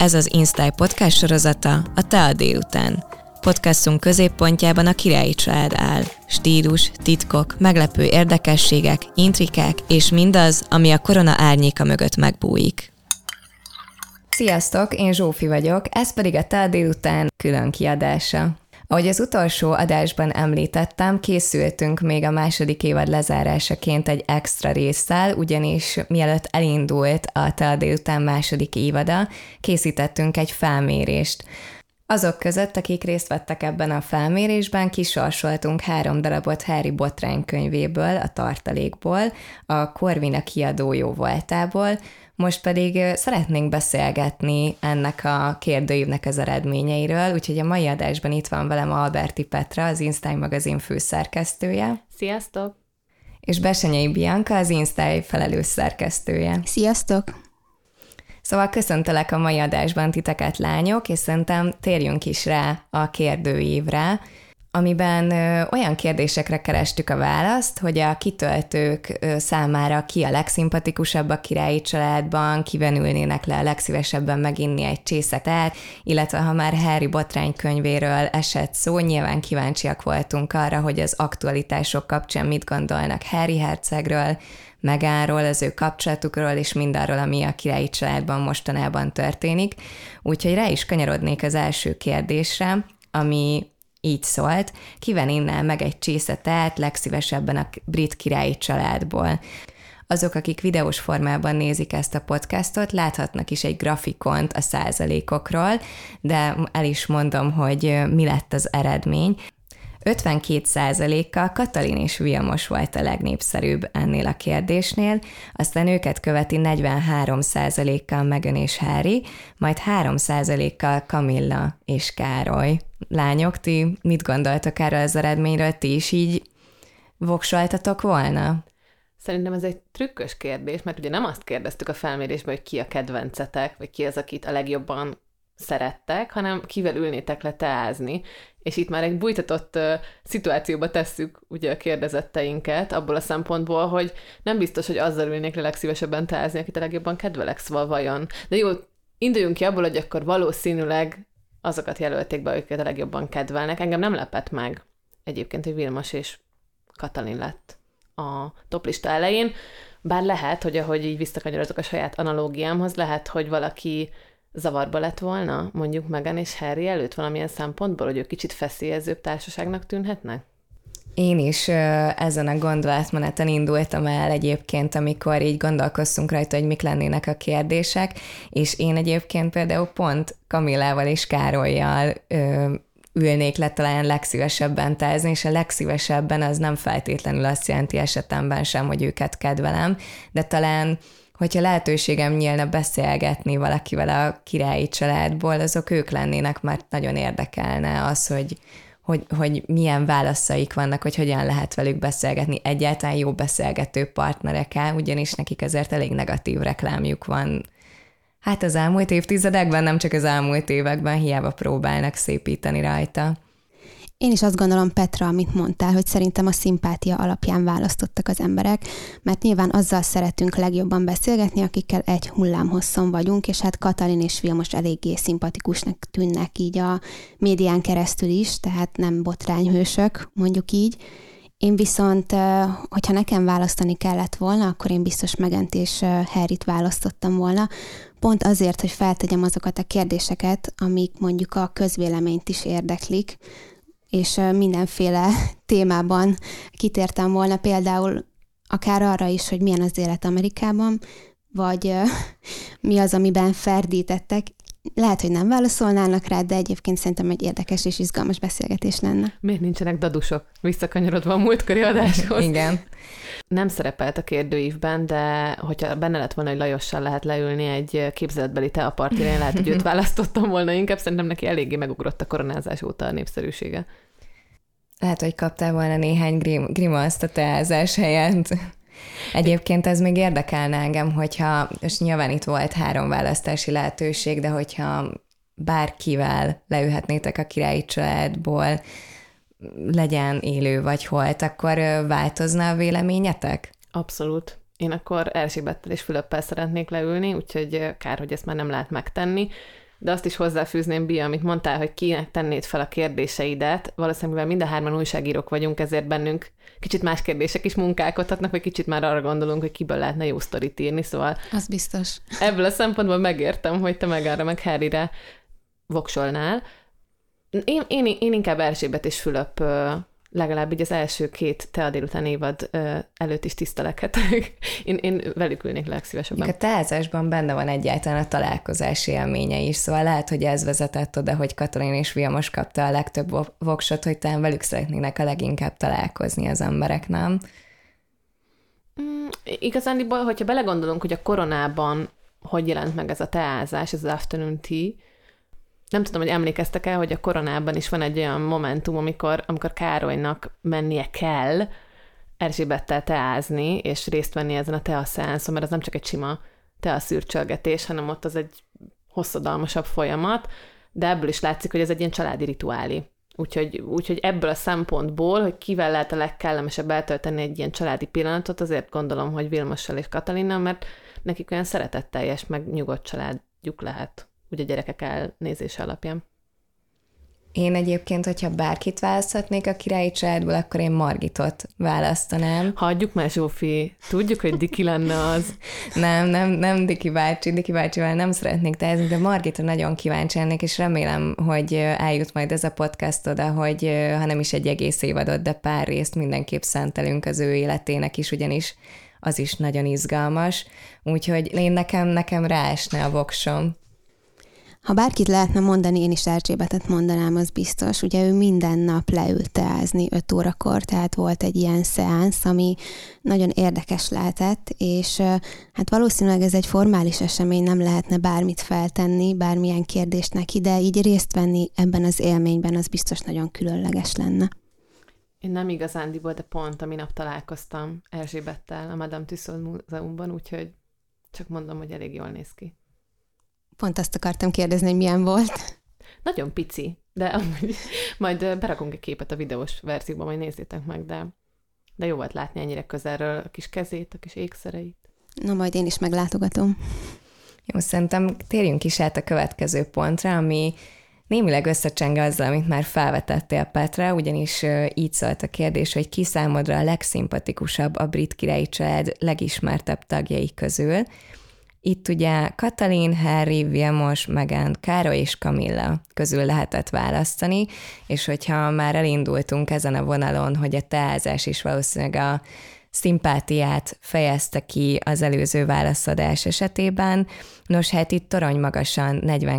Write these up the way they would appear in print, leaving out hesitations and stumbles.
Ez az InStyle podcast sorozata, a Te a délután. Podcastunk középpontjában a királyi család áll. Stílus, titkok, meglepő érdekességek, intrikák és mindaz, ami a korona árnyéka mögött megbújik. Sziasztok, én Zsófi vagyok, ez pedig a Te a délután külön kiadása. Ahogy az utolsó adásban említettem, készültünk még a második évad lezárásaként egy extra résszel, ugyanis mielőtt elindult a Te a délután második évada, készítettünk egy felmérést. Azok között, akik részt vettek ebben a felmérésben, kisorsoltunk 3 darabot Harry Botrány könyvéből, a tartalékból, a Corvina kiadó jóvoltából. Most pedig szeretnénk beszélgetni ennek a kérdőívnek az eredményeiről, úgyhogy a mai adásban itt van velem Alberti Petra, az InStyle magazin főszerkesztője. Sziasztok! És Bessenyei Bianca, az InStyle felelős szerkesztője. Sziasztok! Szóval köszöntelek a mai adásban titeket, lányok, és szerintem térjünk is rá a kérdőívre, amiben olyan kérdésekre kerestük a választ, hogy a kitöltők számára ki a legszimpatikusabb a királyi családban, kiben ülnének le a legszívesebben meginni egy csésze teát, illetve ha már Harry Botrány könyvéről esett szó, nyilván kíváncsiak voltunk arra, hogy az aktualitások kapcsán mit gondolnak Harry hercegről, Meghanról, az ő kapcsolatukról, és mindarról, ami a királyi családban mostanában történik. Úgyhogy rá is kanyarodnék az első kérdésre, ami így szólt: kiven innál meg egy csésze teát legszívesebben a brit királyi családból? Azok, akik videós formában nézik ezt a podcastot, láthatnak is egy grafikont a százalékokról, de el is mondom, hogy mi lett az eredmény. 52%-kal Katalin és Vilmos volt a legnépszerűbb ennél a kérdésnél, aztán őket követi 43%-kal Meghan és Harry, majd 3%-kal Camilla és Károly. Lányok, ti mit gondoltok erről az eredményről? Ti is így voksoltatok volna? Szerintem ez egy trükkös kérdés, mert ugye nem azt kérdeztük a felmérésben, hogy ki a kedvencetek, vagy ki az, akit a legjobban szerettek, hanem kivel ülnétek le teázni. És itt már egy bújtatott szituációba tesszük ugye a kérdezetteinket, abból a szempontból, hogy nem biztos, hogy azzal ülnék le legszívesebben teázni, akit a legjobban kedvelek, szóval vajon. De jó, induljunk ki abból, hogy akkor valószínűleg azokat jelölték be, akiket a legjobban kedvelnek. Engem nem lepett meg egyébként, hogy Vilmos és Katalin lett a toplista elején, bár lehet, hogy ahogy így visszakanyarodok a saját analógiámhoz, lehet, hogy valaki zavarba lett volna, mondjuk Meghan és Harry előtt valamilyen szempontból, hogy ők kicsit feszélyezőbb társaságnak tűnhetnek? Én is ezen a gondolatmeneten indultam el egyébként, amikor így gondolkoztunk rajta, hogy mik lennének a kérdések, és én egyébként például pont Camillával és Károllyal ülnék le talán legszívesebben teázni, és a legszívesebben az nem feltétlenül azt jelenti esetemben sem, hogy őket kedvelem, de talán hogyha lehetőségem nyílna beszélgetni valakivel a királyi családból, azok ők lennének, mert nagyon érdekelne az, hogy milyen válaszaik vannak, hogy hogyan lehet velük beszélgetni. Egyáltalán jó beszélgető partnerek-e, ugyanis nekik azért elég negatív reklámjuk van. Hát az elmúlt évtizedekben, nem csak az elmúlt években, hiába próbálnak szépíteni rajta. Én is azt gondolom, Petra, amit mondtál, hogy szerintem a szimpátia alapján választottak az emberek, mert nyilván azzal szeretünk legjobban beszélgetni, akikkel egy hullámhosszon vagyunk, és hát Katalin és Vilmos eléggé szimpatikusnak tűnnek így a médián keresztül is, tehát nem botrányhősök, mondjuk így. Én viszont, hogyha nekem választani kellett volna, akkor én biztos Meghant és Harryt választottam volna, pont azért, hogy feltegyem azokat a kérdéseket, amik mondjuk a közvéleményt is érdeklik, és mindenféle témában kitértem volna, például akár arra is, hogy milyen az élet Amerikában, vagy mi az, amiben ferdítettek. Lehet, hogy nem válaszolnának rá, de egyébként szerintem egy érdekes és izgalmas beszélgetés lenne. Miért nincsenek dadusok? Visszakanyarodva a múltkori adáshoz. Igen. Nem szerepelt a kérdőívben, de hogyha benne lett volna, hogy Lajossal lehet leülni egy képzeletbeli teapartira, én lehet, hogy őt választottam volna inkább, szerintem neki eléggé megugrott a koronázás óta a népszerűsége. Lehet, hogy kaptál volna néhány grimaszt a teázás helyett. Egyébként ez még érdekelne engem, hogyha, és nyilván itt volt 3 választási lehetőség, de hogyha bárkivel leülhetnétek a királyi családból, legyen élő vagy holt, akkor változna a véleményetek? Abszolút. Én akkor Erzsébettel és Fülöppel szeretnék leülni, úgyhogy kár, hogy ezt már nem lehet megtenni. de azt is hozzáfűzném, Bia, amit mondtál, hogy kinek tennéd fel a kérdéseidet. Valószínűleg, mivel mind a hárman újságírók vagyunk, ezért bennünk kicsit más kérdések is munkálkodhatnak, vagy kicsit már arra gondolunk, hogy kiből lehetne jó sztorit írni, szóval... Az biztos. Ebből a szempontból megértem, hogy te Meghanra meg Harryre voksolnál. Én inkább Erzsébet és Fülöp legalább így az első 2 Tea délután évad előtt is tisztelekhetek. Én velük ülnék legszívesebben. A teázásban benne van egyáltalán a találkozás élménye is, szóval lehet, hogy ez vezetett oda, hogy Katalin és Vilmos kapta a legtöbb voksot, hogy talán velük szeretnének a leginkább találkozni az emberek, nem? Igazándiból, hogyha belegondolunk, hogy a koronában hogy jelent meg ez a teázás, ez az afternoon tea, nem tudom, hogy emlékeztek el, hogy a koronában is van egy olyan momentum, amikor Károlynak mennie kell Erzsébettel teázni, és részt venni ezen a teaszeánszon, mert az nem csak egy sima teaszürcsölgetés, hanem ott az egy hosszadalmasabb folyamat, de ebből is látszik, hogy ez egy ilyen családi rituálé. Úgyhogy ebből a szempontból, hogy kivel lehet a legkellemesebb eltölteni egy ilyen családi pillanatot, azért gondolom, hogy Vilmossal és Katalinnal, mert nekik olyan szeretetteljes, meg nyugodt családjuk lehet, ugye a gyerekek elnézése alapján. Én egyébként, hogyha bárkit választhatnék a királyi családból, akkor én Margitot választanám. Hagyjuk már, Zsófi, tudjuk, hogy Diki lenne az. Nem Diki bácsival nem szeretnék tehezni, de Margitra nagyon kíváncsi lennék, és remélem, hogy eljut majd ez a podcast oda, hogy ha nem is egy egész évadot, de pár részt mindenképp szentelünk az ő életének is, ugyanis az is nagyon izgalmas. Úgyhogy nekem ráesne a voksom. Ha bárkit lehetne mondani, én is Erzsébetet mondanám, az biztos. Ugye ő minden nap leült teázni 5 órakor, tehát volt egy ilyen szeánsz, ami nagyon érdekes lehetett, és hát valószínűleg ez egy formális esemény, nem lehetne bármit feltenni, bármilyen kérdést neki, de így részt venni ebben az élményben, az biztos nagyon különleges lenne. Én nem igazándiból, de pont a minap találkoztam Erzsébettel a Madame Tussauds Múzeumban, úgyhogy csak mondom, hogy elég jól néz ki. Pont azt akartam kérdezni, hogy milyen volt. Nagyon pici, de amúgy majd berakunk egy képet a videós verzióban, majd nézzétek meg, de jó volt látni ennyire közelről a kis kezét, a kis ékszereit. Na, majd én is meglátogatom. Jó, szerintem térjünk is át a következő pontra, ami némileg összecseng azzal, amit már felvetettél, Petra, ugyanis így szólt a kérdés, hogy ki számodra a legszimpatikusabb a brit királyi család legismertebb tagjai közül. Itt ugye Katalin, Harry, Vilmos, Meghan, Károly és Camilla közül lehetett választani, és hogyha már elindultunk ezen a vonalon, hogy a teázás is valószínűleg a szimpátiát fejezte ki az előző válaszadás esetében, nos hát itt torony magasan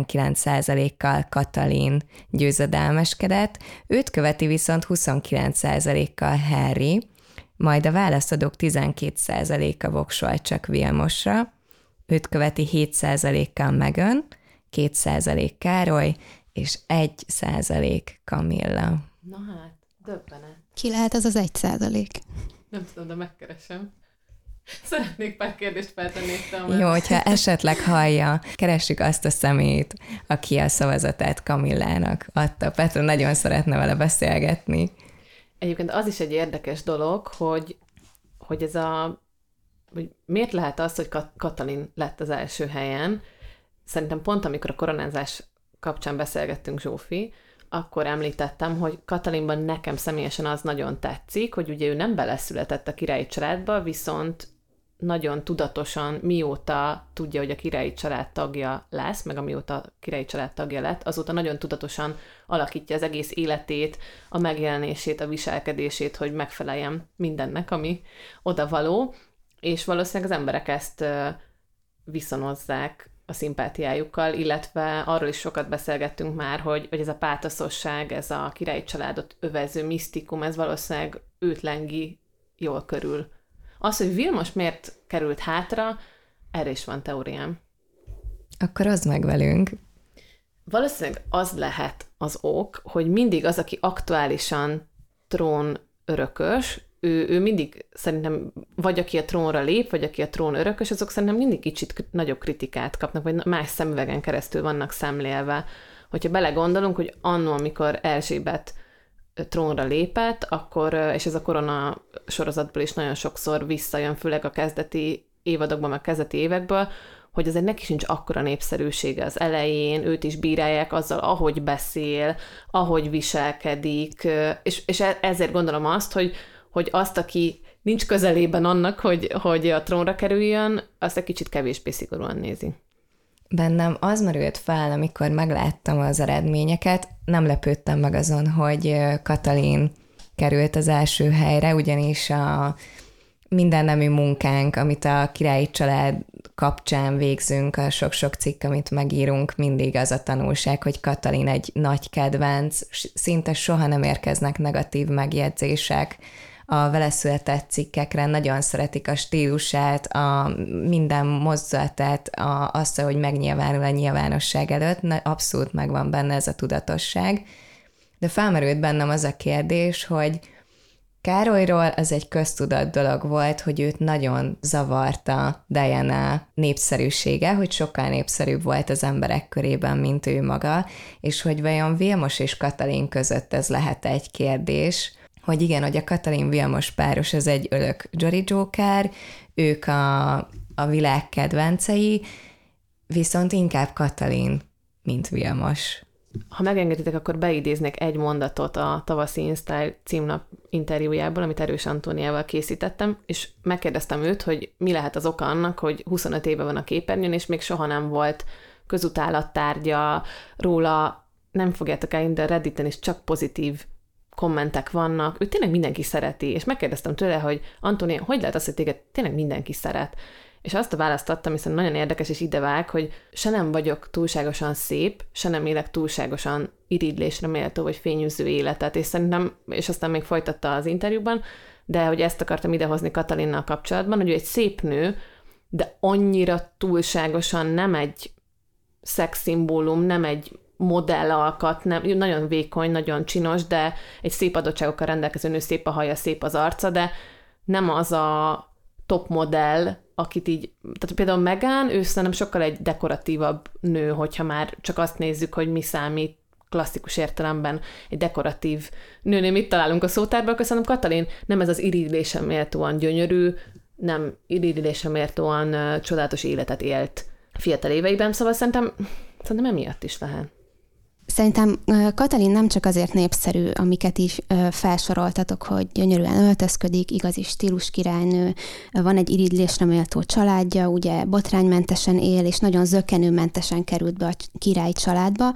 49%-kal Katalin győzedelmeskedett, őt követi viszont 29%-kal Harry, majd a válaszadók 12%-a voksolt csak Vilmosra, őt követi 7%-kal Meghan, 2% Károly, és 1% Camilla. Na hát, döbbenet. Ki lehet az 1%? Nem tudom, de megkeresem. Szeretnék pár kérdést feltenni. Jó, hogyha esetleg hallja, keressük azt a szemét, aki a szavazatát Camillának adta. Petra nagyon szeretne vele beszélgetni. Egyébként az is egy érdekes dolog, hogy ez hogy miért lehet az, hogy Katalin lett az első helyen. Szerintem pont amikor a koronázás kapcsán beszélgettünk, Zsófi, akkor említettem, hogy Katalinban nekem személyesen az nagyon tetszik, hogy ugye ő nem beleszületett a királyi családba, viszont nagyon tudatosan, mióta tudja, hogy a királyi család tagja lesz, meg amióta a királyi család tagja lett, azóta nagyon tudatosan alakítja az egész életét, a megjelenését, a viselkedését, hogy megfeleljen mindennek, ami odavaló, és valószínűleg az emberek ezt viszonozzák a szimpátiájukkal, illetve arról is sokat beszélgettünk már, hogy ez a pátoszosság, ez a királyi családot övező misztikum, ez valószínűleg őt lengi jól körül. Az, hogy Vilmos miért került hátra, erre is van teóriám. Akkor az meg velünk. Valószínűleg az lehet az ok, hogy mindig az, aki aktuálisan trón örökös, ő mindig szerintem, vagy aki a trónra lép, vagy aki a trón örökös, azok szerintem mindig kicsit nagyobb kritikát kapnak, vagy más szemüvegen keresztül vannak szemlélve. Hogyha belegondolunk, hogy annó, amikor Erzsébet trónra lépett, akkor, és ez a korona sorozatból is nagyon sokszor visszajön, főleg a kezdeti évadokban, meg kezdeti évekből, hogy azért neki sincs akkora népszerűsége az elején, őt is bírálják azzal, ahogy beszél, ahogy viselkedik, és ezért gondolom azt, hogy azt, aki nincs közelében annak, hogy a trónra kerüljön, azt egy kicsit kevésbé szigorúan nézi. Bennem az merült fel, amikor megláttam az eredményeket, nem lepődtem meg azon, hogy Katalin került az első helyre, ugyanis a mindennemű munkánk, amit a királyi család kapcsán végzünk, a sok-sok cikk, amit megírunk, mindig az a tanulság, hogy Katalin egy nagy kedvenc, szinte soha nem érkeznek negatív megjegyzések a vele született cikkekre, nagyon szeretik a stílusát, a minden mozzatát, azt, hogy megnyilvánul a nyilvánosság előtt, abszolút megvan benne ez a tudatosság. De felmerült bennem az a kérdés, hogy Károlyról az egy köztudat dolog volt, hogy őt nagyon zavarta Diana népszerűsége, hogy sokkal népszerűbb volt az emberek körében, mint ő maga, és hogy vajon Vilmos és Katalin között ez lehet egy kérdés, hogy igen, hogy a Katalin-Vilmos páros az egy örök Jolly Joker, ők a világ kedvencei, viszont inkább Katalin, mint Vilmos. Ha megengeditek, akkor beidéznék egy mondatot a tavaszi InStyle címlap interjújából, amit Erős Antóniával készítettem, és megkérdeztem őt, hogy mi lehet az oka annak, hogy 25 éve van a képernyőn, és még soha nem volt közutálattárgya róla, nem fogjátok el, de Redditen is csak pozitív kommentek vannak, őt tényleg mindenki szereti, és megkérdeztem tőle, hogy Antónia, hogy lehet az, hogy téged tényleg mindenki szeret? És azt a választ adtam, hiszen nagyon érdekes és idevág, hogy se nem vagyok túlságosan szép, se nem élek túlságosan irigylésre méltó vagy fényűző életet, és szerintem, és aztán még folytatta az interjúban, de hogy ezt akartam idehozni Katalinnal kapcsolatban, hogy ő egy szép nő, de annyira túlságosan nem egy szexszimbólum, nem egy modellalkat, nem, nagyon vékony, nagyon csinos, de egy szép adottságokkal rendelkező nő, szép a haja, szép az arca, de nem az a top modell, akit így, tehát például Meghan, ő szerintem sokkal egy dekoratívabb nő, hogyha már csak azt nézzük, hogy mi számít klasszikus értelemben egy dekoratív nőnél, mit találunk a szótárban, akkor szerintem Katalin nem ez az irigylésre méltóan gyönyörű, nem irigylésre méltóan csodálatos életet élt fiatal éveiben, szóval szerintem emiatt is lehet. Szerintem Katalin nem csak azért népszerű, amiket is felsoroltatok, hogy gyönyörűen öltözködik, igazi stílus királynő, van egy irigylésre méltó családja, ugye botránymentesen él, és nagyon zökkenőmentesen került be a királyi családba,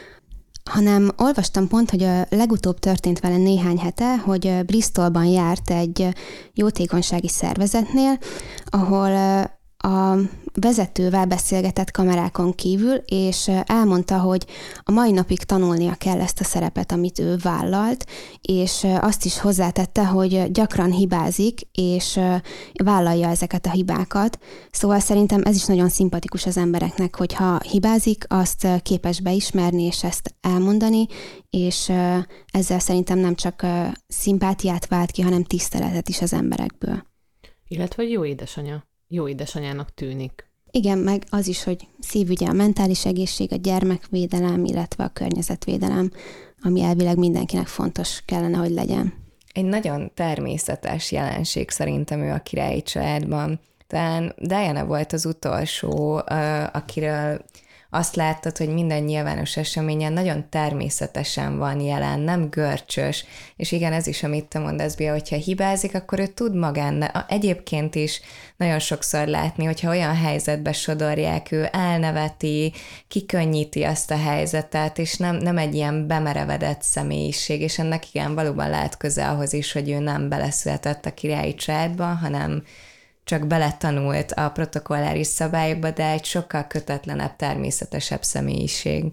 hanem olvastam pont, hogy a legutóbb történt vele néhány hete, hogy Bristolban járt egy jótékonysági szervezetnél, ahol a vezetővel beszélgetett kamerákon kívül, és elmondta, hogy a mai napig tanulnia kell ezt a szerepet, amit ő vállalt, és azt is hozzátette, hogy gyakran hibázik, és vállalja ezeket a hibákat. Szóval szerintem ez is nagyon szimpatikus az embereknek, hogy ha hibázik, azt képes beismerni, és ezt elmondani, és ezzel szerintem nem csak szimpátiát vált ki, hanem tiszteletet is az emberekből. Illetve jó édesanya. Jó édesanyának tűnik. Igen, meg az is, hogy szívügye a mentális egészség, a gyermekvédelem, illetve a környezetvédelem, ami elvileg mindenkinek fontos kellene, hogy legyen. Egy nagyon természetes jelenség szerintem ő a királyi családban. Talán Diana volt az utolsó, akiről azt láttad, hogy minden nyilvános eseményen nagyon természetesen van jelen, nem görcsös, és igen, ez is, amit te mondasz, Bia, hogyha hibázik, akkor ő tud magán, egyébként is nagyon sokszor látni, hogyha olyan helyzetbe sodorják, ő elneveti, kikönnyíti azt a helyzetet, és nem egy ilyen bemerevedett személyiség, és ennek igen, valóban lát köze ahhoz is, hogy ő nem beleszületett a királyi családba, hanem csak beletanult a protokolláris szabályokba, de egy sokkal kötetlenebb, természetesebb személyiség.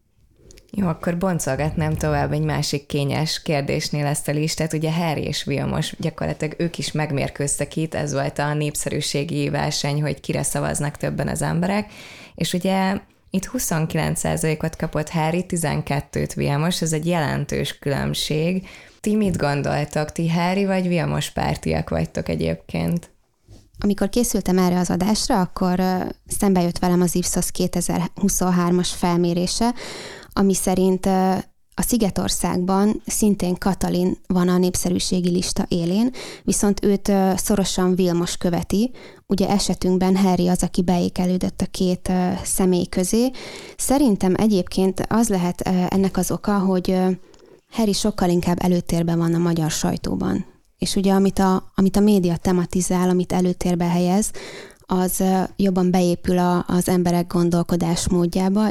Jó, akkor boncolgatnám tovább egy másik kényes kérdésnél ezt a listát. Ugye Harry és Vilmos, gyakorlatilag ők is megmérkőztek itt, ez volt a népszerűségi verseny, hogy kire szavaznak többen az emberek, és ugye itt 29%-ot kapott Harry, 12-t Vilmos, ez egy jelentős különbség. Ti mit gondoltok? Ti Harry vagy Vilmos pártiak vagytok egyébként? Amikor készültem erre az adásra, akkor szembe jött velem az Ipsos 2023-as felmérése, ami szerint a Szigetországban szintén Katalin van a népszerűségi lista élén, viszont őt szorosan Vilmos követi, ugye esetünkben Harry az, aki beékelődött a két személy közé. Szerintem egyébként az lehet ennek az oka, hogy Harry sokkal inkább előtérben van a magyar sajtóban. És ugye amit a média tematizál, amit előtérbe helyez, az jobban beépül az emberek gondolkodásmódjába,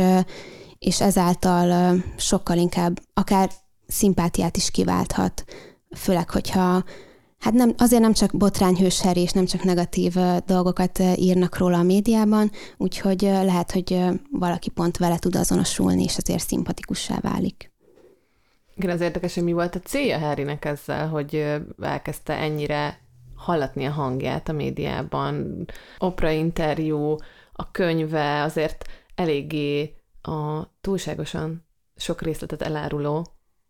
és ezáltal sokkal inkább akár szimpátiát is kiválthat. Főleg, hogyha azért nem csak botrányhős Harry, és nem csak negatív dolgokat írnak róla a médiában, úgyhogy lehet, hogy valaki pont vele tud azonosulni, és azért szimpatikussá válik. Igen, az érdekes, hogy mi volt a célja Harrynek ezzel, hogy elkezdte ennyire hallatni a hangját a médiában. Oprah interjú, a könyve azért eléggé a túlságosan sok részletet eláruló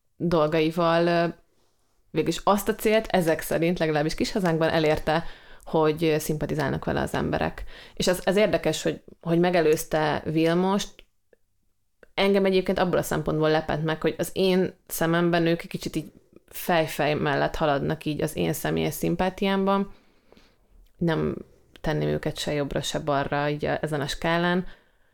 dolgaival végülis azt a célt ezek szerint, legalábbis kis hazánkban elérte, hogy szimpatizálnak vele az emberek. És az érdekes, hogy megelőzte Vilmost. Engem egyébként abból a szempontból lepett meg, hogy az én szememben ők kicsit így fej mellett haladnak így az én személyes szimpátiámban. Nem tenném őket se jobbra, se balra így ezen a skálán,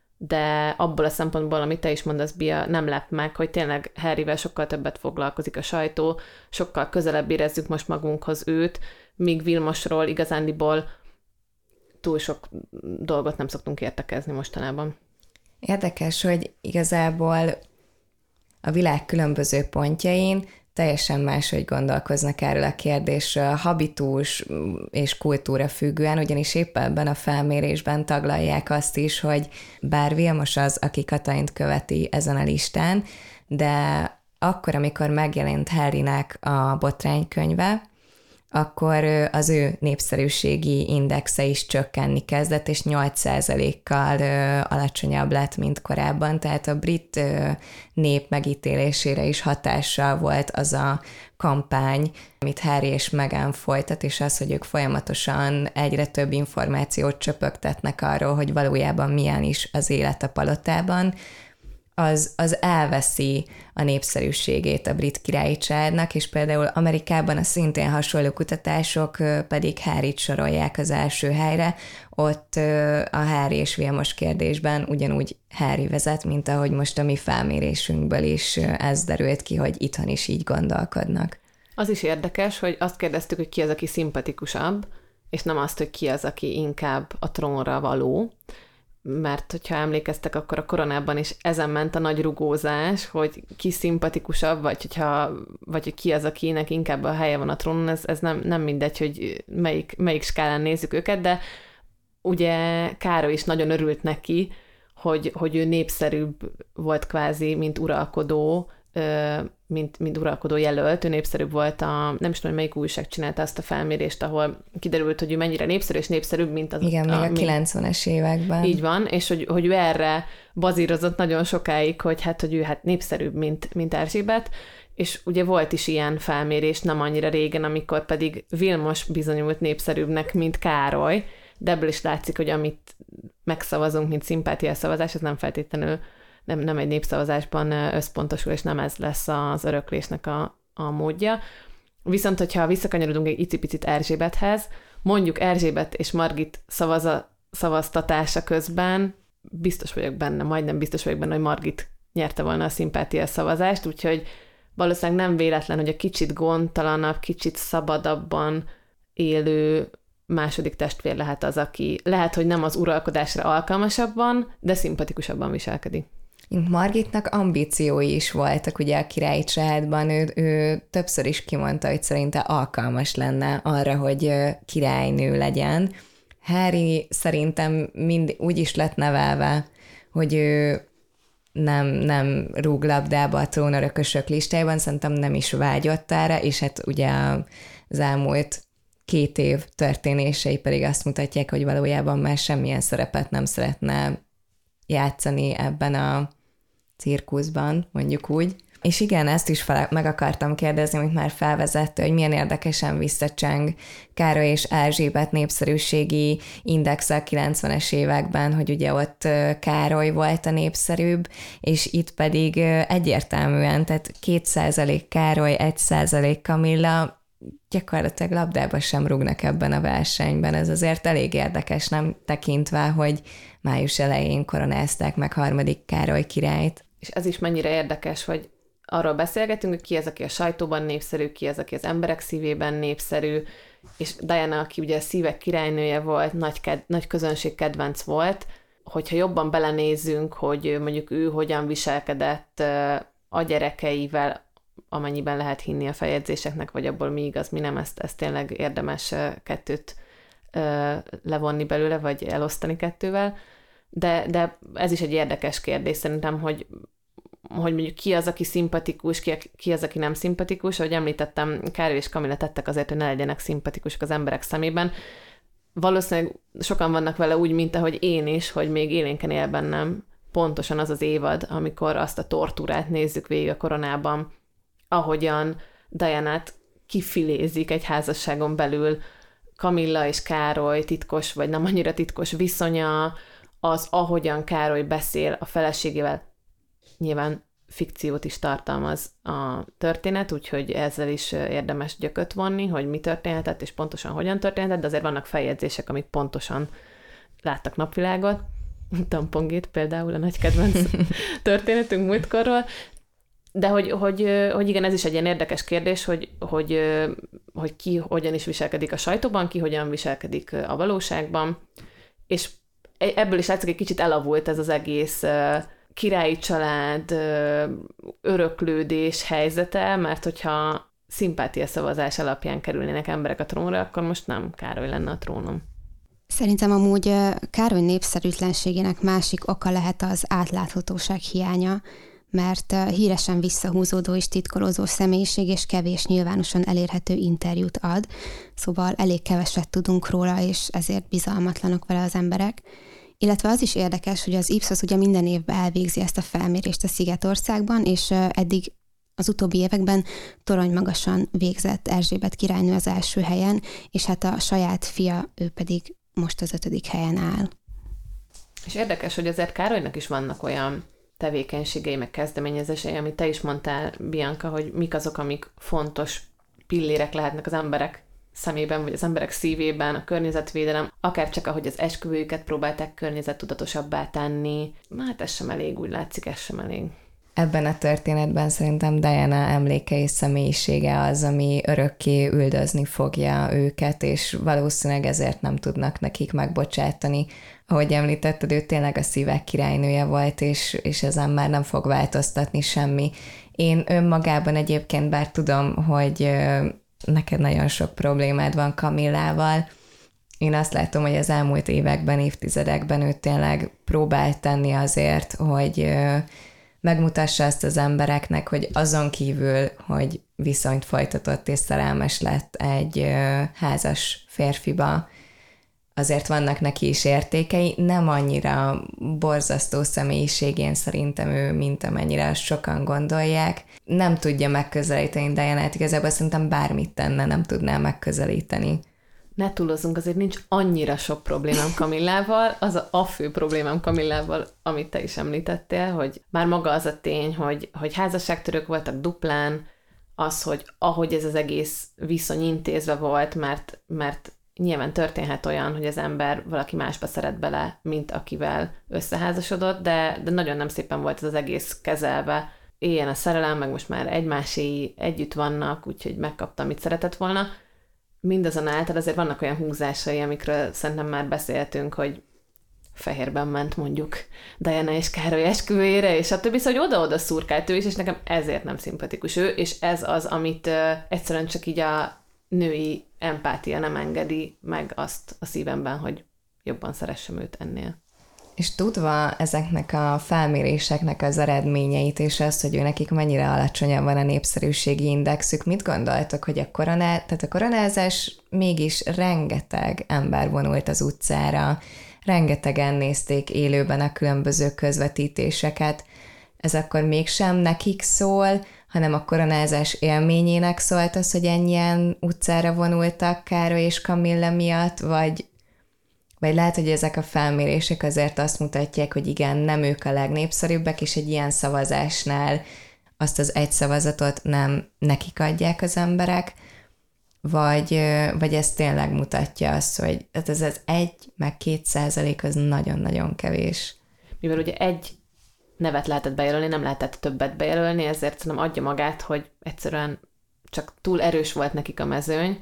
de abból a szempontból, amit te is mondasz, Bia, nem lep meg, hogy tényleg Harryvel sokkal többet foglalkozik a sajtó, sokkal közelebb érezzük most magunkhoz őt, míg Vilmosról igazándiból túl sok dolgot nem szoktunk értekezni mostanában. Érdekes, hogy igazából a világ különböző pontjain teljesen máshogy gondolkoznak erről a kérdésről, habitus és kultúra függően, ugyanis épp ebben a felmérésben taglalják azt is, hogy bár Vilmos az, aki Katalint követi ezen a listán, de akkor, amikor megjelent Harrynek a botránykönyve, akkor az ő népszerűségi indexe is csökkenni kezdett, és 8%-kal alacsonyabb lett, mint korábban, tehát a brit nép megítélésére is hatással volt az a kampány, amit Harry és Meghan folytat, és az, hogy ők folyamatosan egyre több információt csöpögtetnek arról, hogy valójában milyen is az élet a palotában, az elveszi a népszerűségét a brit királyi családnak, és például Amerikában a szintén hasonló kutatások pedig Harryt sorolják az első helyre, ott a Harry és Vilmos kérdésben ugyanúgy Harry vezet, mint ahogy most a mi felmérésünkből is ez derült ki, hogy itthon is így gondolkodnak. Az is érdekes, hogy azt kérdeztük, hogy ki az, aki szimpatikusabb, és nem azt, hogy ki az, aki inkább a trónra való, mert hogyha emlékeztek, akkor a koronában is ezen ment a nagy rugózás, hogy ki szimpatikusabb, vagy hogy ki az, akinek inkább a helye van a trónon, ez nem mindegy, hogy melyik skálán nézzük őket, de ugye Károly is nagyon örült neki, hogy ő népszerűbb volt kvázi, mint uralkodó, mint uralkodó jelölt, ő népszerűbb volt nem is tudom, melyik újság csinálta azt a felmérést, ahol kiderült, hogy ő mennyire népszerű, és népszerűbb, mint az... Igen, még a 90-es években. Így van, és hogy ő erre bazírozott nagyon sokáig, hogy ő népszerűbb, mint Erzsébet, és ugye volt is ilyen felmérés nem annyira régen, amikor pedig Vilmos bizonyult népszerűbbnek, mint Károly, de ebből is látszik, hogy amit megszavazunk, mint szimpátiaszavazás, ez nem feltétlenül nem egy népszavazásban összpontosul, és nem ez lesz az öröklésnek a módja. Viszont, hogyha visszakanyarodunk egy icipicit Erzsébethez, mondjuk Erzsébet és Margit szavaztatása közben majdnem biztos vagyok benne, hogy Margit nyerte volna a szimpátia szavazást, úgyhogy valószínűleg nem véletlen, hogy a kicsit gondtalanabb, kicsit szabadabban élő második testvér lehet az, aki lehet, hogy nem az uralkodásra alkalmasabban, de szimpatikusabban viselkedik. Margitnak ambíciói is voltak ugye a királyi családban, ő többször is kimondta, hogy szerinte alkalmas lenne arra, hogy királynő legyen. Harry szerintem úgy is lett nevelve, hogy ő nem rúg labdába a trónörökösök listájában, szerintem nem is vágyott erre, és hát ugye az elmúlt 2 év történései pedig azt mutatják, hogy valójában már semmilyen szerepet nem szeretne játszani ebben a cirkuszban, mondjuk úgy. És igen, ezt is meg akartam kérdezni, amit már felvezette, hogy milyen érdekesen visszacseng Károly és Erzsébet népszerűségi indexe a 90-es években, hogy ugye ott Károly volt a népszerűbb, és itt pedig egyértelműen, tehát 2% Károly, 1% Kamilla, gyakorlatilag labdába sem rúgnak ebben a versenyben. Ez azért elég érdekes, nem tekintve, hogy május elején koronázták meg 3. Károly királyt. És ez is mennyire érdekes, hogy arról beszélgetünk, hogy ki az, aki a sajtóban népszerű, ki az, aki az emberek szívében népszerű, és Diana, aki ugye a szívek királynője volt, nagy közönség kedvenc volt, hogyha jobban belenézzünk, hogy mondjuk ő hogyan viselkedett a gyerekeivel, amennyiben lehet hinni a feljegyzéseknek, vagy abból mi igaz, mi nem, ezt tényleg érdemes kettőt levonni belőle, vagy elosztani kettővel. De ez is egy érdekes kérdés szerintem, hogy mondjuk ki az, aki szimpatikus, ki az, aki nem szimpatikus. Ahogy említettem, Károly és Kamilla tettek azért, hogy ne legyenek szimpatikusak az emberek szemében. Valószínűleg sokan vannak vele úgy, mint ahogy én is, hogy még élénken él bennem pontosan az az évad, amikor azt a tortúrát nézzük végig a koronában, ahogyan Dianát kifilézik egy házasságon belül, Kamilla és Károly titkos, vagy nem annyira titkos viszonya, az, ahogyan Károly beszél a feleségével, nyilván fikciót is tartalmaz a történet, úgyhogy ezzel is érdemes gyököt vonni, hogy mi történhetett, és pontosan hogyan történhetett, de azért vannak feljegyzések, amik pontosan láttak napvilágot. Tampongét például a nagy kedvenc történetünk múltkorról. De hogy igen, ez is egy ilyen érdekes kérdés, hogy ki hogyan is viselkedik a sajtóban, ki hogyan viselkedik a valóságban, és ebből is látszik, egy kicsit elavult ez az egész királyi család öröklődés helyzete, mert hogyha szimpátia szavazás alapján kerülnének emberek a trónra, akkor most nem Károly lenne a trónon. Szerintem amúgy Károly népszerűtlenségének másik oka lehet az átláthatóság hiánya, mert híresen visszahúzódó és titkolózó személyiség és kevés nyilvánosan elérhető interjút ad, szóval elég keveset tudunk róla, és ezért bizalmatlanok vele az emberek. Illetve az is érdekes, hogy az Ipsos ugye minden évben elvégzi ezt a felmérést a Szigetországban, és eddig az utóbbi években toronymagasan végzett Erzsébet királynő az első helyen, és hát a saját fia, ő pedig most az 5. helyen áll. És érdekes, hogy azért Károlynak is vannak olyan tevékenységei, meg kezdeményezései, amit te is mondtál, Bianca, hogy mik azok, amik fontos pillérek lehetnek az emberek szemében, vagy az emberek szívében, a környezetvédelem, akár csak ahogy az esküvőjüket próbálták környezettudatosabbá tenni. Hát ez sem elég, úgy látszik, ez sem elég. Ebben a történetben szerintem Diana emléke és személyisége az, ami örökké üldözni fogja őket, és valószínűleg ezért nem tudnak nekik megbocsátani. Ahogy említetted, ő tényleg a szívek királynője volt, és ezen már nem fog változtatni semmi. Én önmagában egyébként, bár tudom, hogy neked nagyon sok problémád van Kamillával, én azt látom, hogy az elmúlt években, évtizedekben ő tényleg próbált tenni azért, hogy megmutassa azt az embereknek, hogy azon kívül, hogy viszonyt folytatott és szerelmes lett egy házas férfiba, azért vannak neki is értékei, nem annyira borzasztó személyiségén szerintem ő, mint amennyire azt sokan gondolják. Nem tudja megközelíteni Dianát, igazából szerintem bármit tenne, nem tudná megközelíteni. Ne túlozzunk, azért nincs annyira sok problémám Kamillával, az a fő problémám Kamillával, amit te is említettél, hogy már maga az a tény, hogy házasságtörők voltak duplán, az, hogy ahogy ez az egész viszony intézve volt, mert nyilván történhet olyan, hogy az ember valaki másba szeret bele, mint akivel összeházasodott, de nagyon nem szépen volt ez az egész kezelve. Éljen a szerelem, meg most már egymáséi együtt vannak, úgyhogy megkapta, amit szeretett volna. Mindazonáltal azért vannak olyan húzásai, amikről szerintem már beszéltünk, hogy fehérben ment mondjuk Diana és Károly esküvőjére, és a többi, szóval oda-oda szurkált ő is, és nekem ezért nem szimpatikus ő, és ez az, amit egyszerűen csak így a női empátia nem engedi meg azt a szívemben, hogy jobban szeressem őt ennél. És tudva ezeknek a felméréseknek az eredményeit, és azt, hogy ő nekik mennyire alacsonyan van a népszerűségi indexük, mit gondoltok, hogy a koronázás mégis rengeteg ember vonult az utcára, rengetegen nézték élőben a különböző közvetítéseket, ez akkor mégsem nekik szól, hanem a koronázás élményének szólt az, hogy ennyien utcára vonultak Károly és Kamilla miatt, vagy lehet, hogy ezek a felmérések azért azt mutatják, hogy igen, nem ők a legnépszerűbbek, és egy ilyen szavazásnál azt az egy szavazatot nem nekik adják az emberek, vagy ez tényleg mutatja azt, hogy ez az 1-2% az nagyon-nagyon kevés. Mivel ugye egy nevet lehetett bejelölni, nem lehetett többet bejelölni, ezért szerintem adja magát, hogy egyszerűen csak túl erős volt nekik a mezőny,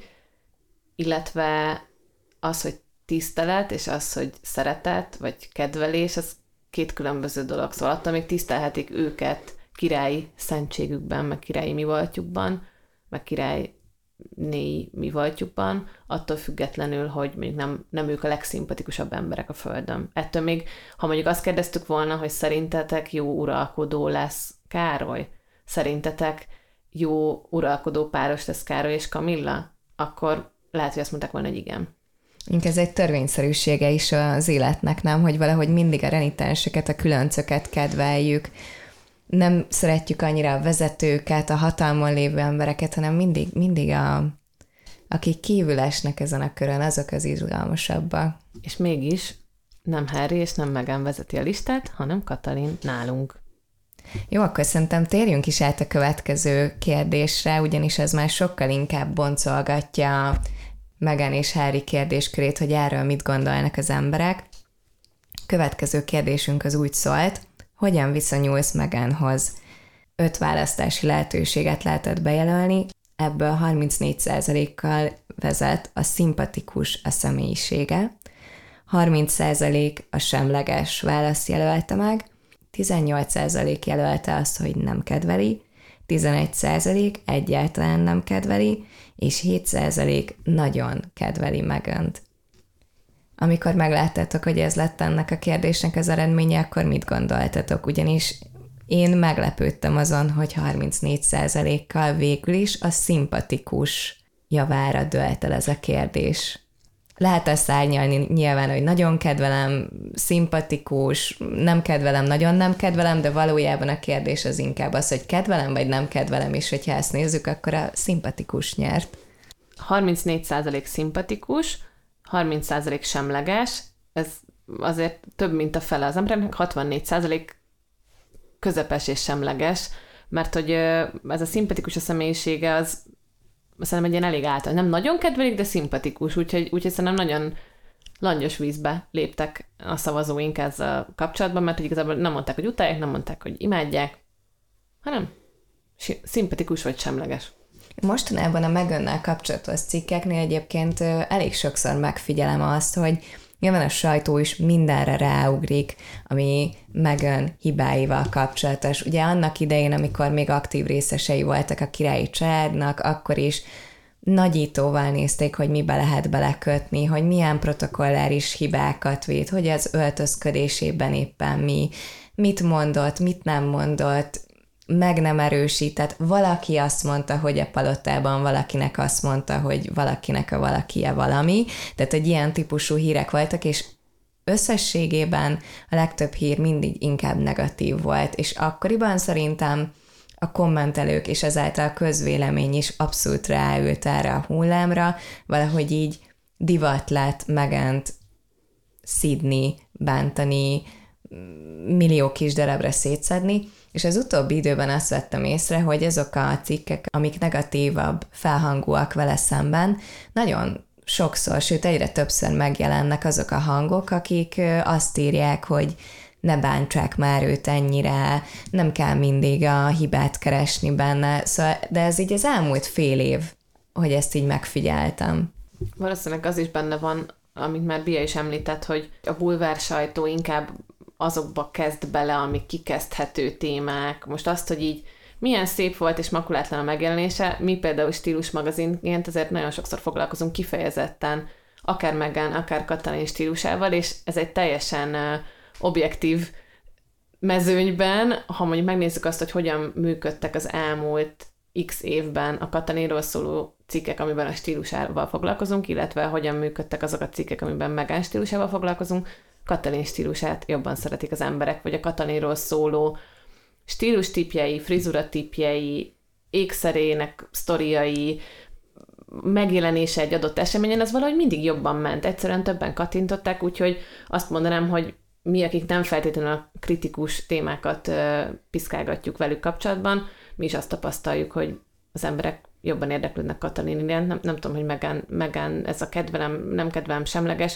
illetve az, hogy tisztelet, és az, hogy szeretet, vagy kedvelés, az két különböző dolog. Szóval attól még tisztelhetik őket királyi szentségükben, meg királyi mi voltjukban, meg királynéi mi voltjukban, attól függetlenül, hogy mondjuk nem ők a legszimpatikusabb emberek a Földön. Ettől még, ha mondjuk azt kérdeztük volna, hogy szerintetek jó uralkodó lesz Károly, szerintetek jó uralkodó páros lesz Károly és Kamilla, akkor lehet, hogy azt mondták volna, hogy igen. Ez egy törvényszerűsége is az életnek, nem? Hogy valahogy mindig a renitenseket, a különcöket kedveljük. Nem szeretjük annyira a vezetőket, a hatalmon lévő embereket, hanem mindig akik kívül esnek ezen a körön, azok az izgalmasabbak. És mégis nem Harry és nem Meghan vezeti a listát, hanem Katalin nálunk. Jó, akkor szerintem térjünk is át a következő kérdésre, ugyanis ez már sokkal inkább boncolgatja Meghan és Harry kérdéskörét, hogy erről mit gondolnak az emberek. Következő kérdésünk az úgy szólt, hogyan viszonyulsz Meghanhoz? 5 választási lehetőséget lehetett bejelölni, ebből 34%-kal vezet a szimpatikus a személyisége, 30% a semleges választ jelölte meg, 18% jelölte azt, hogy nem kedveli, 11% egyáltalán nem kedveli, és 7% nagyon kedveli Meghant. Amikor megláttátok, hogy ez lett ennek a kérdésnek az eredménye, akkor mit gondoltatok? Ugyanis én meglepődtem azon, hogy 34%-kal végül is a szimpatikus javára dőlt el ez a kérdés. Lehet azt árnyalni nyilván, hogy nagyon kedvelem, szimpatikus, nem kedvelem, nagyon nem kedvelem, de valójában a kérdés az inkább az, hogy kedvelem vagy nem kedvelem, és hogyha ezt nézzük, akkor a szimpatikus nyert. 34% szimpatikus, 30% semleges, ez azért több, mint a fele az embereknek, 64% közepes és semleges, mert hogy ez a szimpatikus a személyisége, az szerintem egy ilyen elég általános. Nem nagyon kedvelik, de szimpatikus, úgyhogy szerintem nagyon langyos vízbe léptek a szavazóink ezzel kapcsolatban, mert igazából nem mondták, hogy utálják, nem mondták, hogy imádják, hanem szimpatikus vagy semleges. Mostanában a Meghannal kapcsolatos cikkeknél egyébként elég sokszor megfigyelem azt, hogy nyilván a sajtó is mindenre ráugrik, ami Meghan hibáival kapcsolatos. Ugye annak idején, amikor még aktív részesei voltak a királyi családnak, akkor is nagyítóval nézték, hogy mibe lehet belekötni, hogy milyen protokolláris hibákat véd, hogy az öltözködésében éppen mit mondott, mit nem mondott, meg nem erősített. Valaki azt mondta, hogy a palotában, valakinek azt mondta, hogy valakinek a valakije valami. Tehát, hogy ilyen típusú hírek voltak, és összességében a legtöbb hír mindig inkább negatív volt, és akkoriban szerintem a kommentelők és ezáltal a közvélemény is abszolút ráült erre a hullámra, valahogy így divat lett Meghant szidni, bántani, millió kis darabra szétszedni, és az utóbbi időben azt vettem észre, hogy azok a cikkek, amik negatívabb felhangúak vele szemben, nagyon sokszor, sőt egyre többször megjelennek azok a hangok, akik azt írják, hogy ne bántsák már őt ennyire, nem kell mindig a hibát keresni benne, szóval, de ez így az elmúlt fél év, hogy ezt így megfigyeltem. Valószínűleg az is benne van, amit már Bia is említett, hogy a bulvár sajtó inkább azokba kezd bele, amik kikezdhető témák. Most azt, hogy így milyen szép volt és makulátlan a megjelenése, mi például Stílus magazinként azért nagyon sokszor foglalkozunk kifejezetten akár Meghan, akár Katalin stílusával, és ez egy teljesen objektív mezőnyben, ha mondjuk megnézzük azt, hogy hogyan működtek az elmúlt x évben a Katalinról szóló cikkek, amiben a stílusával foglalkozunk, illetve hogyan működtek azok a cikkek, amiben Meghan stílusával foglalkozunk, Katalin stílusát jobban szeretik az emberek, vagy a Katalinról szóló stílustípjei, frizuratípjei, ékszerének sztoriai, megjelenése egy adott eseményen, az valahogy mindig jobban ment. Egyszerűen többen kattintották, úgyhogy azt mondanám, hogy mi, akik nem feltétlenül a kritikus témákat piszkálgatjuk velük kapcsolatban, mi is azt tapasztaljuk, hogy az emberek jobban érdeklődnek Katalin iránt. Nem tudom, hogy Meghan ez a kedvelem, nem kedvelem semleges.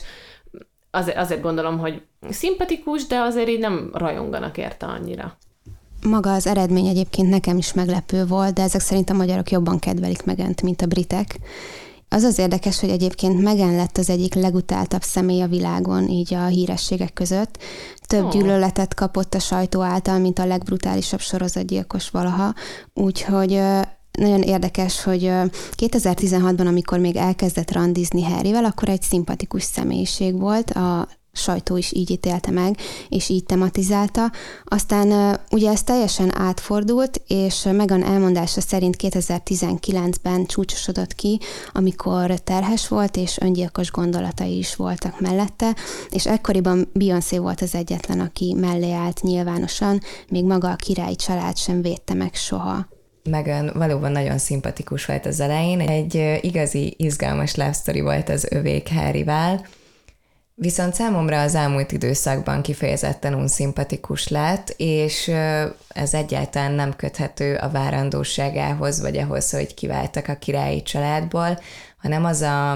Azért gondolom, hogy szimpatikus, de azért így nem rajonganak érte annyira. Maga az eredmény egyébként nekem is meglepő volt, de ezek szerint a magyarok jobban kedvelik Meghant, mint a britek. Az érdekes, hogy egyébként Meghan lett az egyik legutáltabb személy a világon, így a hírességek között. Több gyűlöletet kapott a sajtó által, mint a legbrutálisabb sorozatgyilkos valaha. Úgyhogy nagyon érdekes, hogy 2016-ban, amikor még elkezdett randizni Harryvel, akkor egy szimpatikus személyiség volt, a sajtó is így ítélte meg, és így tematizálta. Aztán ugye ez teljesen átfordult, és Meghan elmondása szerint 2019-ben csúcsosodott ki, amikor terhes volt, és öngyilkos gondolatai is voltak mellette, és ekkoriban Beyoncé volt az egyetlen, aki mellé állt nyilvánosan, még maga a királyi család sem védte meg soha. Meghan valóban nagyon szimpatikus volt az elején, egy igazi, izgalmas love story volt az övék Harryvel, viszont számomra az elmúlt időszakban kifejezetten unszimpatikus lett, és ez egyáltalán nem köthető a várandóságához, vagy ahhoz, hogy kiváltak a királyi családból, hanem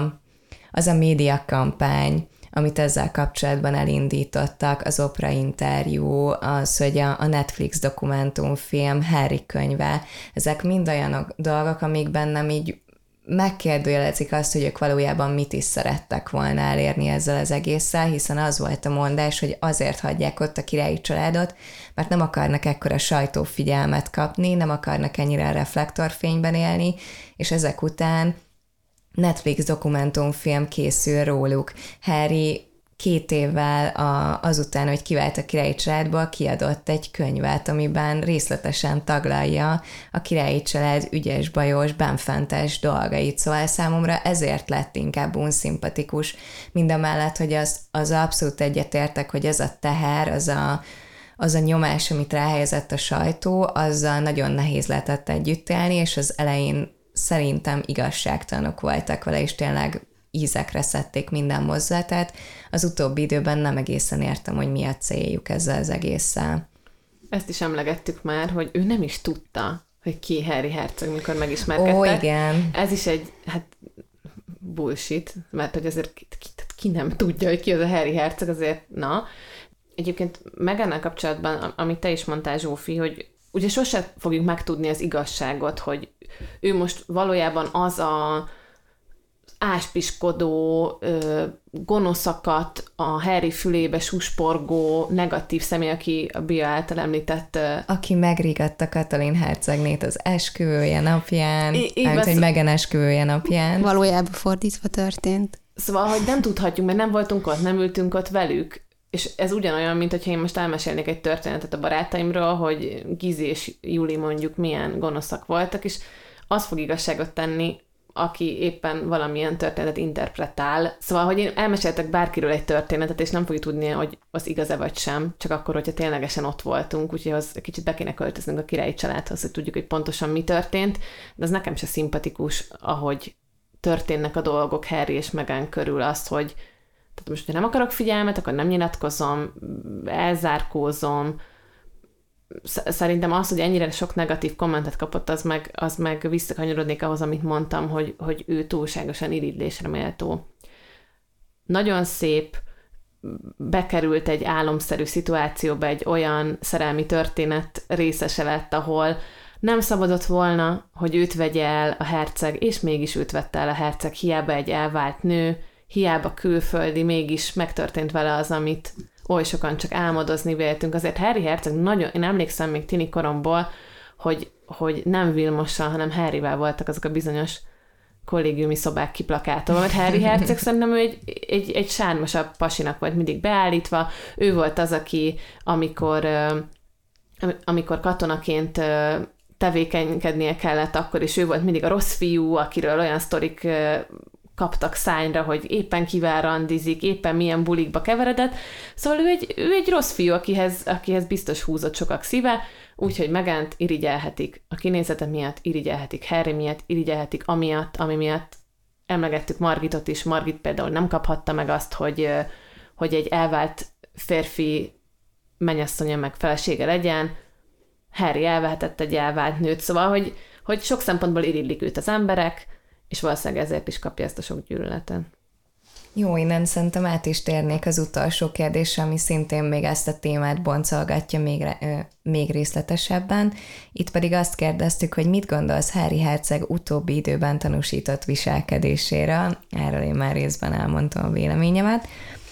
az a médiakampány, amit ezzel kapcsolatban elindítottak, az Oprah interjú, az, hogy a Netflix dokumentumfilm, Harry könyve, ezek mind olyan dolgok, amik bennem így megkérdőjelezik azt, hogy ők valójában mit is szerettek volna elérni ezzel az egésszel, hiszen az volt a mondás, hogy azért hagyják ott a királyi családot, mert nem akarnak ekkora sajtófigyelmet kapni, nem akarnak ennyire a reflektorfényben élni, és ezek után Netflix dokumentumfilm készül róluk. Harry 2 évvel azután, hogy kivált a királyi családból, kiadott egy könyvet, amiben részletesen taglalja a királyi család ügyes-bajos, benfentes dolgait. Szóval számomra ezért lett inkább unszimpatikus, mindamellett, hogy az abszolút egyetértek, hogy ez a teher, az a nyomás, amit ráhelyezett a sajtó, azzal nagyon nehéz lehetett együtt élni, és az elején szerintem igazságtalanok voltak vele, és tényleg ízekre szedték minden mozdulatát. Az utóbbi időben nem egészen értem, hogy mi a céljuk ezzel az egésszel. Ezt is emlegettük már, hogy ő nem is tudta, hogy ki Harry herceg, mikor megismerkedtek. Ó, igen. Ez is egy, bullshit, mert hogy azért ki nem tudja, hogy ki az a Harry herceg, azért na. Egyébként Meghannal kapcsolatban, amit te is mondtál, Zsófi, hogy ugye sose fogjuk megtudni az igazságot, hogy ő most valójában az a áspiskodó, gonoszakat a Harry fülébe susporgó negatív személy, aki a Bia által említett... Aki megrigatta Katalin hercegnét az esküvője napján, hogy Meghan esküvője napján. Valójában fordítva történt. Szóval, hogy nem tudhatjuk, mert nem voltunk ott, nem ültünk ott velük, és ez ugyanolyan, mint hogyha én most elmesélnék egy történetet a barátaimról, hogy Gizi és Juli mondjuk milyen gonoszak voltak, és az fog igazságot tenni, aki éppen valamilyen történetet interpretál. Szóval, hogy én elmeséltek bárkiről egy történetet, és nem fogjuk tudni, hogy az igaz-e vagy sem, csak akkor, hogyha ténylegesen ott voltunk, úgyhogy az kicsit be kéne költöznünk a királyi családhoz, hogy tudjuk, hogy pontosan mi történt, de az nekem se szimpatikus, ahogy történnek a dolgok Harry és Meghan körül, azt, hogy tehát most, ha nem akarok figyelmet, akkor nem nyilatkozom, elzárkózom. Szerintem az, hogy ennyire sok negatív kommentet kapott, az meg visszakanyarodnék ahhoz, amit mondtam, hogy ő túlságosan irigylésre méltó. Nagyon szép, bekerült egy álomszerű szituációba, egy olyan szerelmi történet részese lett, ahol nem szabadott volna, hogy őt vegye el a herceg, és mégis őt vette el a herceg, hiába egy elvált nő, hiába külföldi, mégis megtörtént vele az, amit oly sokan csak álmodozni véltünk. Azért Harry herceg nagyon, én emlékszem még tini koromból, hogy nem Vilmossal, hanem Harryvel voltak azok a bizonyos kollégiumi szobák kiplakátolva, mert Harry herceg szerintem ő egy sármosabb pasinak volt mindig beállítva. Ő volt az, aki amikor katonaként tevékenykednie kellett, akkor is ő volt mindig a rossz fiú, akiről olyan sztorik kaptak szányra, hogy éppen kivel randizik, éppen milyen bulikba keveredett. Szóval ő egy rossz fiú, akihez biztos húzott sokak szíve, úgyhogy Meghant irigyelhetik a kinézete miatt, irigyelhetik Harry miatt, irigyelhetik amiatt, ami miatt emlegettük Margitot is. Margit például nem kaphatta meg azt, hogy egy elvált férfi mennyasszonya meg felesége legyen. Harry elvehetett egy elvált nőt, szóval, hogy sok szempontból irillik őt az emberek, és valószínűleg ezért is kapja ezt a sok gyűlöletet. Jó, innen szerintem át is térnék az utolsó kérdésre, ami szintén még ezt a témát boncolgatja még részletesebben. Itt pedig azt kérdeztük, hogy mit gondolsz Harry herceg utóbbi időben tanúsított viselkedéséről. Erről én már részben elmondtam a véleményemet.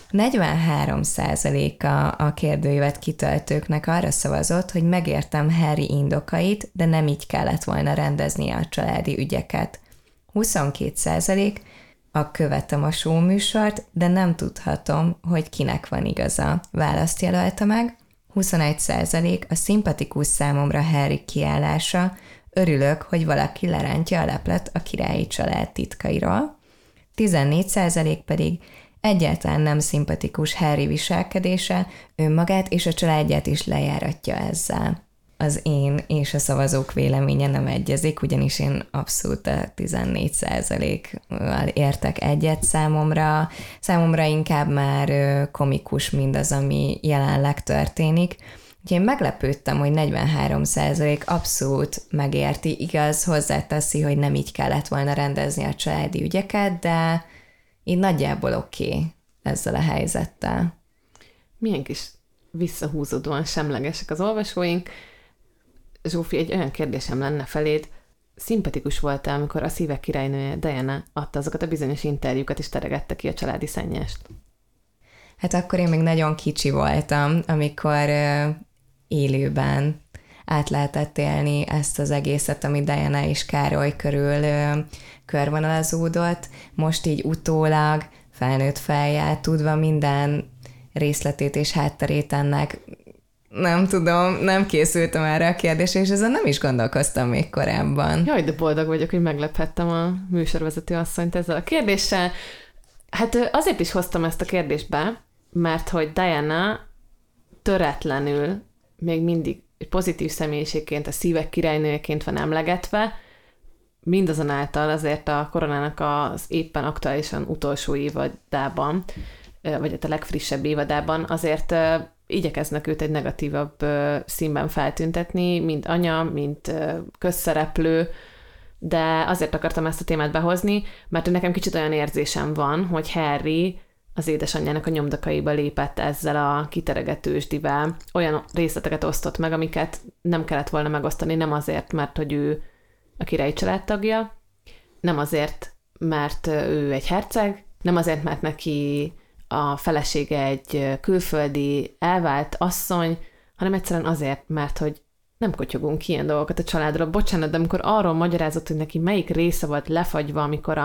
43% a kérdőívet kitöltőknek arra szavazott, hogy megértem Harry indokait, de nem így kellett volna rendeznie a családi ügyeket. 22% követem a show műsort, de nem tudhatom, hogy kinek van igaza. Választ jelölte meg. 21% a szimpatikus számomra Harry kiállása. Örülök, hogy valaki lerántja a leplet a királyi család titkairól. 14% pedig egyáltalán nem szimpatikus Harry viselkedése, önmagát és a családját is lejáratja ezzel. Az én és a szavazók véleménye nem egyezik, ugyanis én abszolút a 14%-val értek egyet számomra. Számomra inkább már komikus mindaz, ami jelenleg történik. Úgyhogy én meglepődtem, hogy 43% abszolút megérti, igaz, hozzáteszi, hogy nem így kellett volna rendezni a családi ügyeket, de így nagyjából oké ezzel a helyzettel. Milyen kis visszahúzódóan semlegesek az olvasóink. Zsófi, egy olyan kérdésem lenne feléd. Szimpatikus voltál, amikor a szívek királynője Diana adta azokat a bizonyos interjúkat, és teregette ki a családi szennyest? Hát akkor én még nagyon kicsi voltam, amikor élőben át lehetett élni ezt az egészet, ami Diana és Károly körül körvonalazódott. Most így utólag, felnőtt fejjel, tudva minden részletét és hátterét ennek, nem tudom, nem készültem erre a kérdésre, és ezen nem is gondolkoztam még korábban. Jaj, de boldog vagyok, hogy meglephettem a műsorvezető asszonyt ezzel a kérdéssel. Hát azért is hoztam ezt a kérdést be, mert hogy Diana töretlenül még mindig pozitív személyiségként, a szívek királynőjeként van emlegetve, mindazonáltal azért a koronának az éppen aktuálisan utolsó évadában, vagy a legfrissebb évadában azért igyekeznek őt egy negatívabb színben feltüntetni, mint anya, mint közszereplő, de azért akartam ezt a témát behozni, mert nekem kicsit olyan érzésem van, hogy Harry az édesanyjának a nyomdokaiba lépett ezzel a kiteregetősdivel. Olyan részleteket osztott meg, amiket nem kellett volna megosztani, nem azért, mert hogy ő a királyi családtagja, nem azért, mert ő egy herceg, nem azért, mert neki a felesége egy külföldi elvált asszony, hanem egyszerűen azért, mert hogy nem kotyogunk ilyen dolgokat a családról. Bocsánat, de amikor arról magyarázott, hogy neki melyik része volt lefagyva, amikor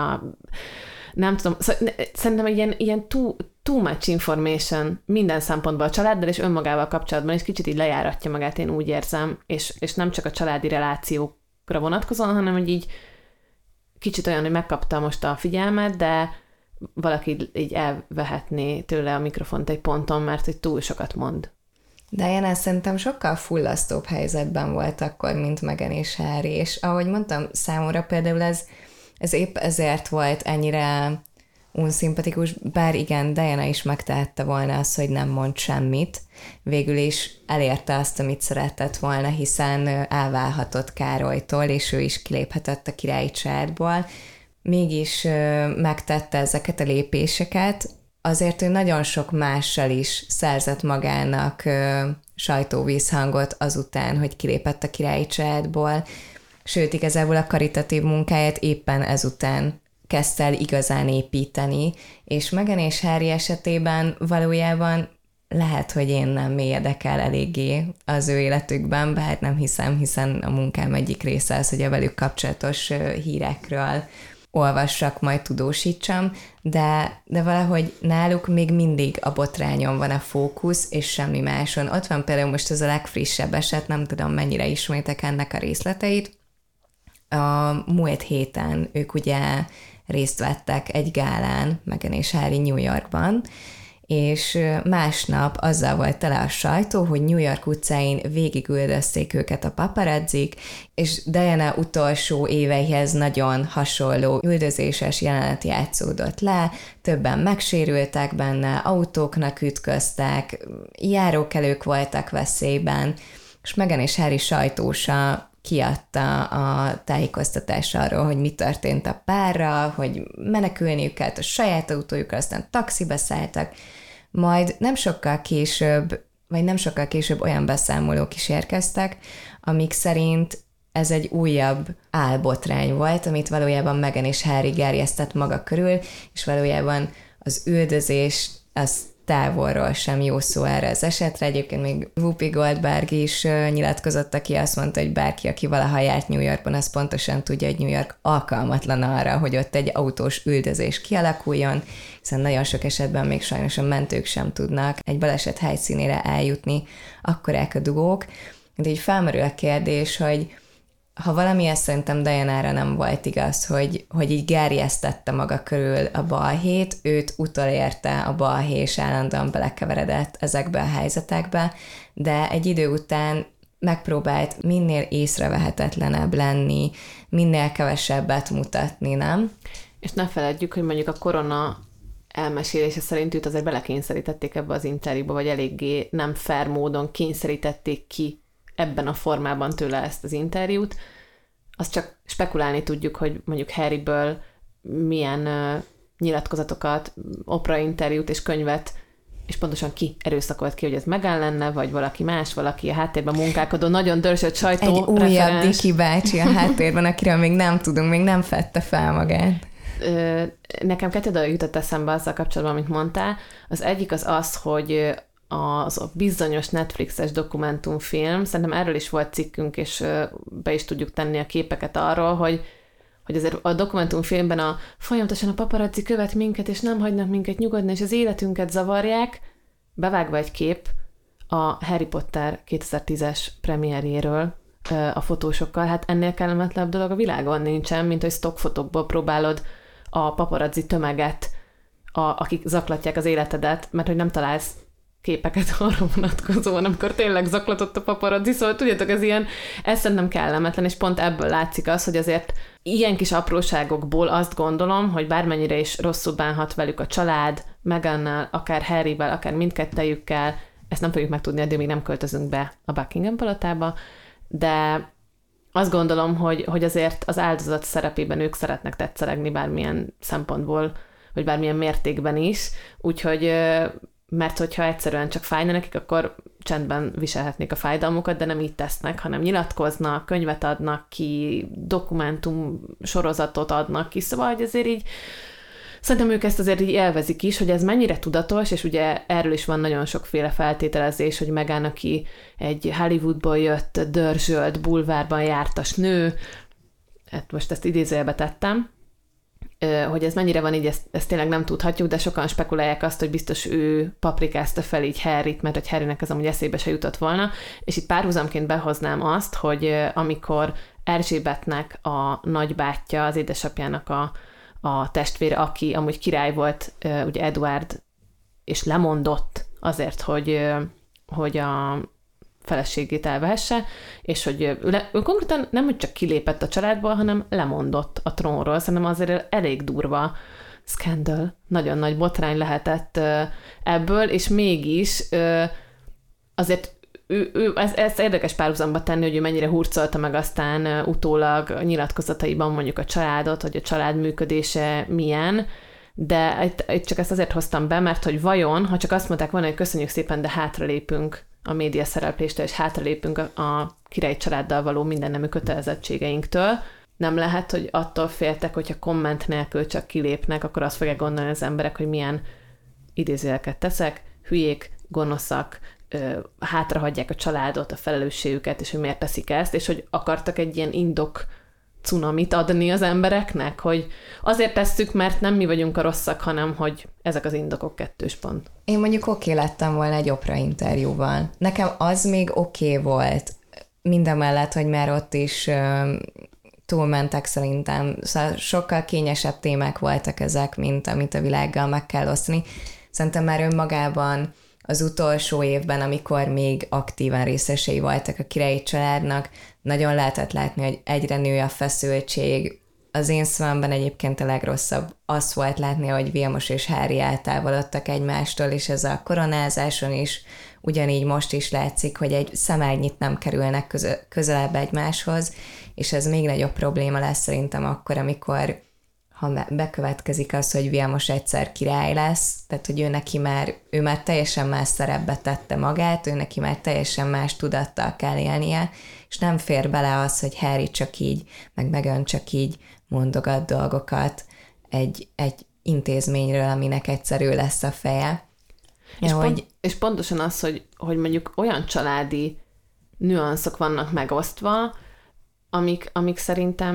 nem tudom, szerintem ilyen too much information minden szempontból a családdal és önmagával kapcsolatban, és kicsit így lejáratja magát, én úgy érzem, és nem csak a családi relációkra vonatkozóan, hanem hogy így kicsit olyan, hogy megkapta most a figyelmet, de valaki így elvehetné tőle a mikrofont egy ponton, mert hogy túl sokat mond. Diana szerintem sokkal fullasztóbb helyzetben volt akkor, mint Meghan és Harry, és ahogy mondtam, számomra például ez épp ezért volt ennyire unszimpatikus, bár igen, Diana is megtehette volna azt, hogy nem mond semmit. Végül is elérte azt, amit szeretett volna, hiszen elválhatott Károlytól, és ő is kiléphetett a királyi családból. Mégis megtette ezeket a lépéseket, azért ő nagyon sok mással is szerzett magának sajtóvízhangot azután, hogy kilépett a királyi családból, sőt, igazából a karitatív munkáját éppen ezután kezdte el igazán építeni, és Meghan és Harry esetében valójában lehet, hogy én nem mélyedek el eléggé az ő életükben, bár nem hiszem, hiszen a munkám egyik része az, hogy a velük kapcsolatos hírekről olvassak, majd tudósítsam, de valahogy náluk még mindig a botrányon van a fókusz, és semmi máson. Ott van például most ez a legfrissebb eset, nem tudom mennyire ismétek ennek a részleteit. A múlt héten ők ugye részt vettek egy gálán, Meghan és Harry New Yorkban, és másnap azzal volt tele a sajtó, hogy New York utcáin végigüldözték őket a paparazzik, és Diana utolsó éveihez nagyon hasonló üldözéses jelenet játszódott le, többen megsérültek benne, autóknak ütköztek, járókelők voltak veszélyben, és Meghan és Harry sajtósa kiadta a tájékoztatást arról, hogy mi történt a párral, hogy menekülniük kellett a saját autójukra, aztán taxiba szálltak, majd nem sokkal később olyan beszámolók is érkeztek, amik szerint ez egy újabb álbotrány volt, amit valójában Meghan és Harry gerjesztett maga körül, és valójában az üldözés az távolról sem jó szó erre az esetre. Egyébként még Whoopi Goldberg is nyilatkozott, aki azt mondta, hogy bárki, aki valaha járt New Yorkban, az pontosan tudja, hogy New York alkalmatlan arra, hogy ott egy autós üldözés kialakuljon, hiszen nagyon sok esetben még sajnos a mentők sem tudnak egy baleset helyszínére eljutni, akkorák a dugók. De így felmerül a kérdés, hogy ha valami, szerintem Dianára nem volt igaz, hogy így gerjesztette maga körül a balhét, őt utolérte a balhé, és állandóan belekeveredett ezekbe a helyzetekbe, de egy idő után megpróbált minél észrevehetetlenebb lenni, minél kevesebbet mutatni, nem? És ne feledjük, hogy mondjuk a korona elmesélése szerint őt azért belekényszerítették ebbe az interjúba, vagy eléggé nem fair módon kényszerítették ki ebben a formában tőle ezt az interjút. Azt csak spekulálni tudjuk, hogy mondjuk Harryből milyen nyilatkozatokat, Oprah interjút és könyvet, és pontosan ki erőszakolt ki, hogy ez Meghan lenne, vagy valaki más, valaki a háttérben munkálkodó, nagyon dörzsött sajtó egy újabb Dickie bácsi a háttérben, akiről még nem tudunk, még nem fedte fel magát. Nekem 2 dolog jutott eszembe azzal kapcsolatban, amit mondtál. Az egyik az, hogy az a bizonyos Netflixes dokumentumfilm, szerintem erről is volt cikkünk, és be is tudjuk tenni a képeket arról, hogy azért a dokumentumfilmben folyamatosan a paparazzi követ minket, és nem hagynak minket nyugodni, és az életünket zavarják, bevágva egy kép a Harry Potter 2010-es premierjéről a fotósokkal. Hát ennél kellemetlenebb dolog a világon nincsen, mint hogy stockfotókból próbálod a paparazzi tömeget, akik zaklatják az életedet, mert hogy nem találsz képeket arra vonatkozóan, amikor tényleg zaklatott a paparazzi, szóval tudjátok, ez szerintem kellemetlen, és pont ebből látszik az, hogy azért ilyen kis apróságokból azt gondolom, hogy bármennyire is rosszul bánhat velük a család, Meghannal, akár Harryvel, akár mindkettejükkel, ezt nem fogjuk megtudni, addig még nem költözünk be a Buckingham palotába, de azt gondolom, hogy azért az áldozat szerepében ők szeretnek tetszelegni bármilyen szempontból, vagy bármilyen mértékben is, úgyhogy mert hogyha egyszerűen csak fájna nekik, akkor csendben viselhetnék a fájdalmukat, de nem így tesznek, hanem nyilatkoznak, könyvet adnak ki, dokumentum sorozatot adnak ki, szóval hogy azért így szerintem ők ezt azért így élvezik is, hogy ez mennyire tudatos, és ugye erről is van nagyon sokféle feltételezés, hogy Meghan, aki egy Hollywoodból jött, dörzsölt, bulvárban jártas nő, hát most ezt idézőjelbe tettem, hogy ez mennyire van így, ezt tényleg nem tudhatjuk, de sokan spekulálják azt, hogy biztos ő paprikázta fel így Harryt, mert hogy Harrynek ez amúgy eszébe se jutott volna, és itt párhuzamként behoznám azt, hogy amikor Erzsébetnek a nagybátyja, az édesapjának a testvére, aki amúgy király volt, ugye Eduárd, és lemondott azért, hogy a feleségét elvehesse, és hogy ő konkrétan nem, hogy csak kilépett a családból, hanem lemondott a trónról. Szerintem azért elég durva scandal, nagyon nagy botrány lehetett ebből, és mégis azért ezt érdekes párhuzamba tenni, hogy ő mennyire hurcolta meg aztán utólag nyilatkozataiban mondjuk a családot, hogy a család működése milyen, de itt csak ezt azért hoztam be, mert hogy vajon, ha csak azt mondták volna, hogy köszönjük szépen, de hátralépünk a média szerepléstől, és hátralépünk a királyi családdal való mindennemű kötelezettségeinktől, nem lehet, hogy attól féltek, hogyha komment nélkül csak kilépnek, akkor azt fogják gondolni az emberek, hogy milyen idézőjeleket teszek, hülyék, gonoszak, hátrahagyják a családot, a felelősségüket, és hogy miért teszik ezt, és hogy akartak egy ilyen indok cunamit adni az embereknek, hogy azért tesszük, mert nem mi vagyunk a rosszak, hanem hogy ezek az indokok 2 pont. Én mondjuk oké lettem volna egy Oprah interjúval. Nekem az még oké volt, mindamellett, hogy már ott is túlmentek szerintem. Szóval sokkal kényesebb témák voltak ezek, mint amit a világgal meg kell osztani. Szerintem már önmagában az utolsó évben, amikor még aktívan részesei voltak a királyi családnak, nagyon lehetett látni, hogy egyre nő a feszültség. Az én szememben egyébként a legrosszabb az volt látni, hogy Vilmos és Harry eltávolodtak egymástól, és ez a koronázáson is ugyanígy most is látszik, hogy egy szemágynyit nem kerülnek közelebb egymáshoz, és ez még nagyobb probléma lesz szerintem akkor, amikor ha bekövetkezik az, hogy Vilmos egyszer király lesz, tehát hogy ő már teljesen más szerepbe tette magát, ő neki már teljesen más tudattal kell élnie, és nem fér bele az, hogy Harry csak így, meg Meghan csak így mondogat dolgokat egy intézményről, aminek egyszerű lesz a feje. És pontosan az, hogy mondjuk olyan családi nüanszok vannak megosztva, amik szerintem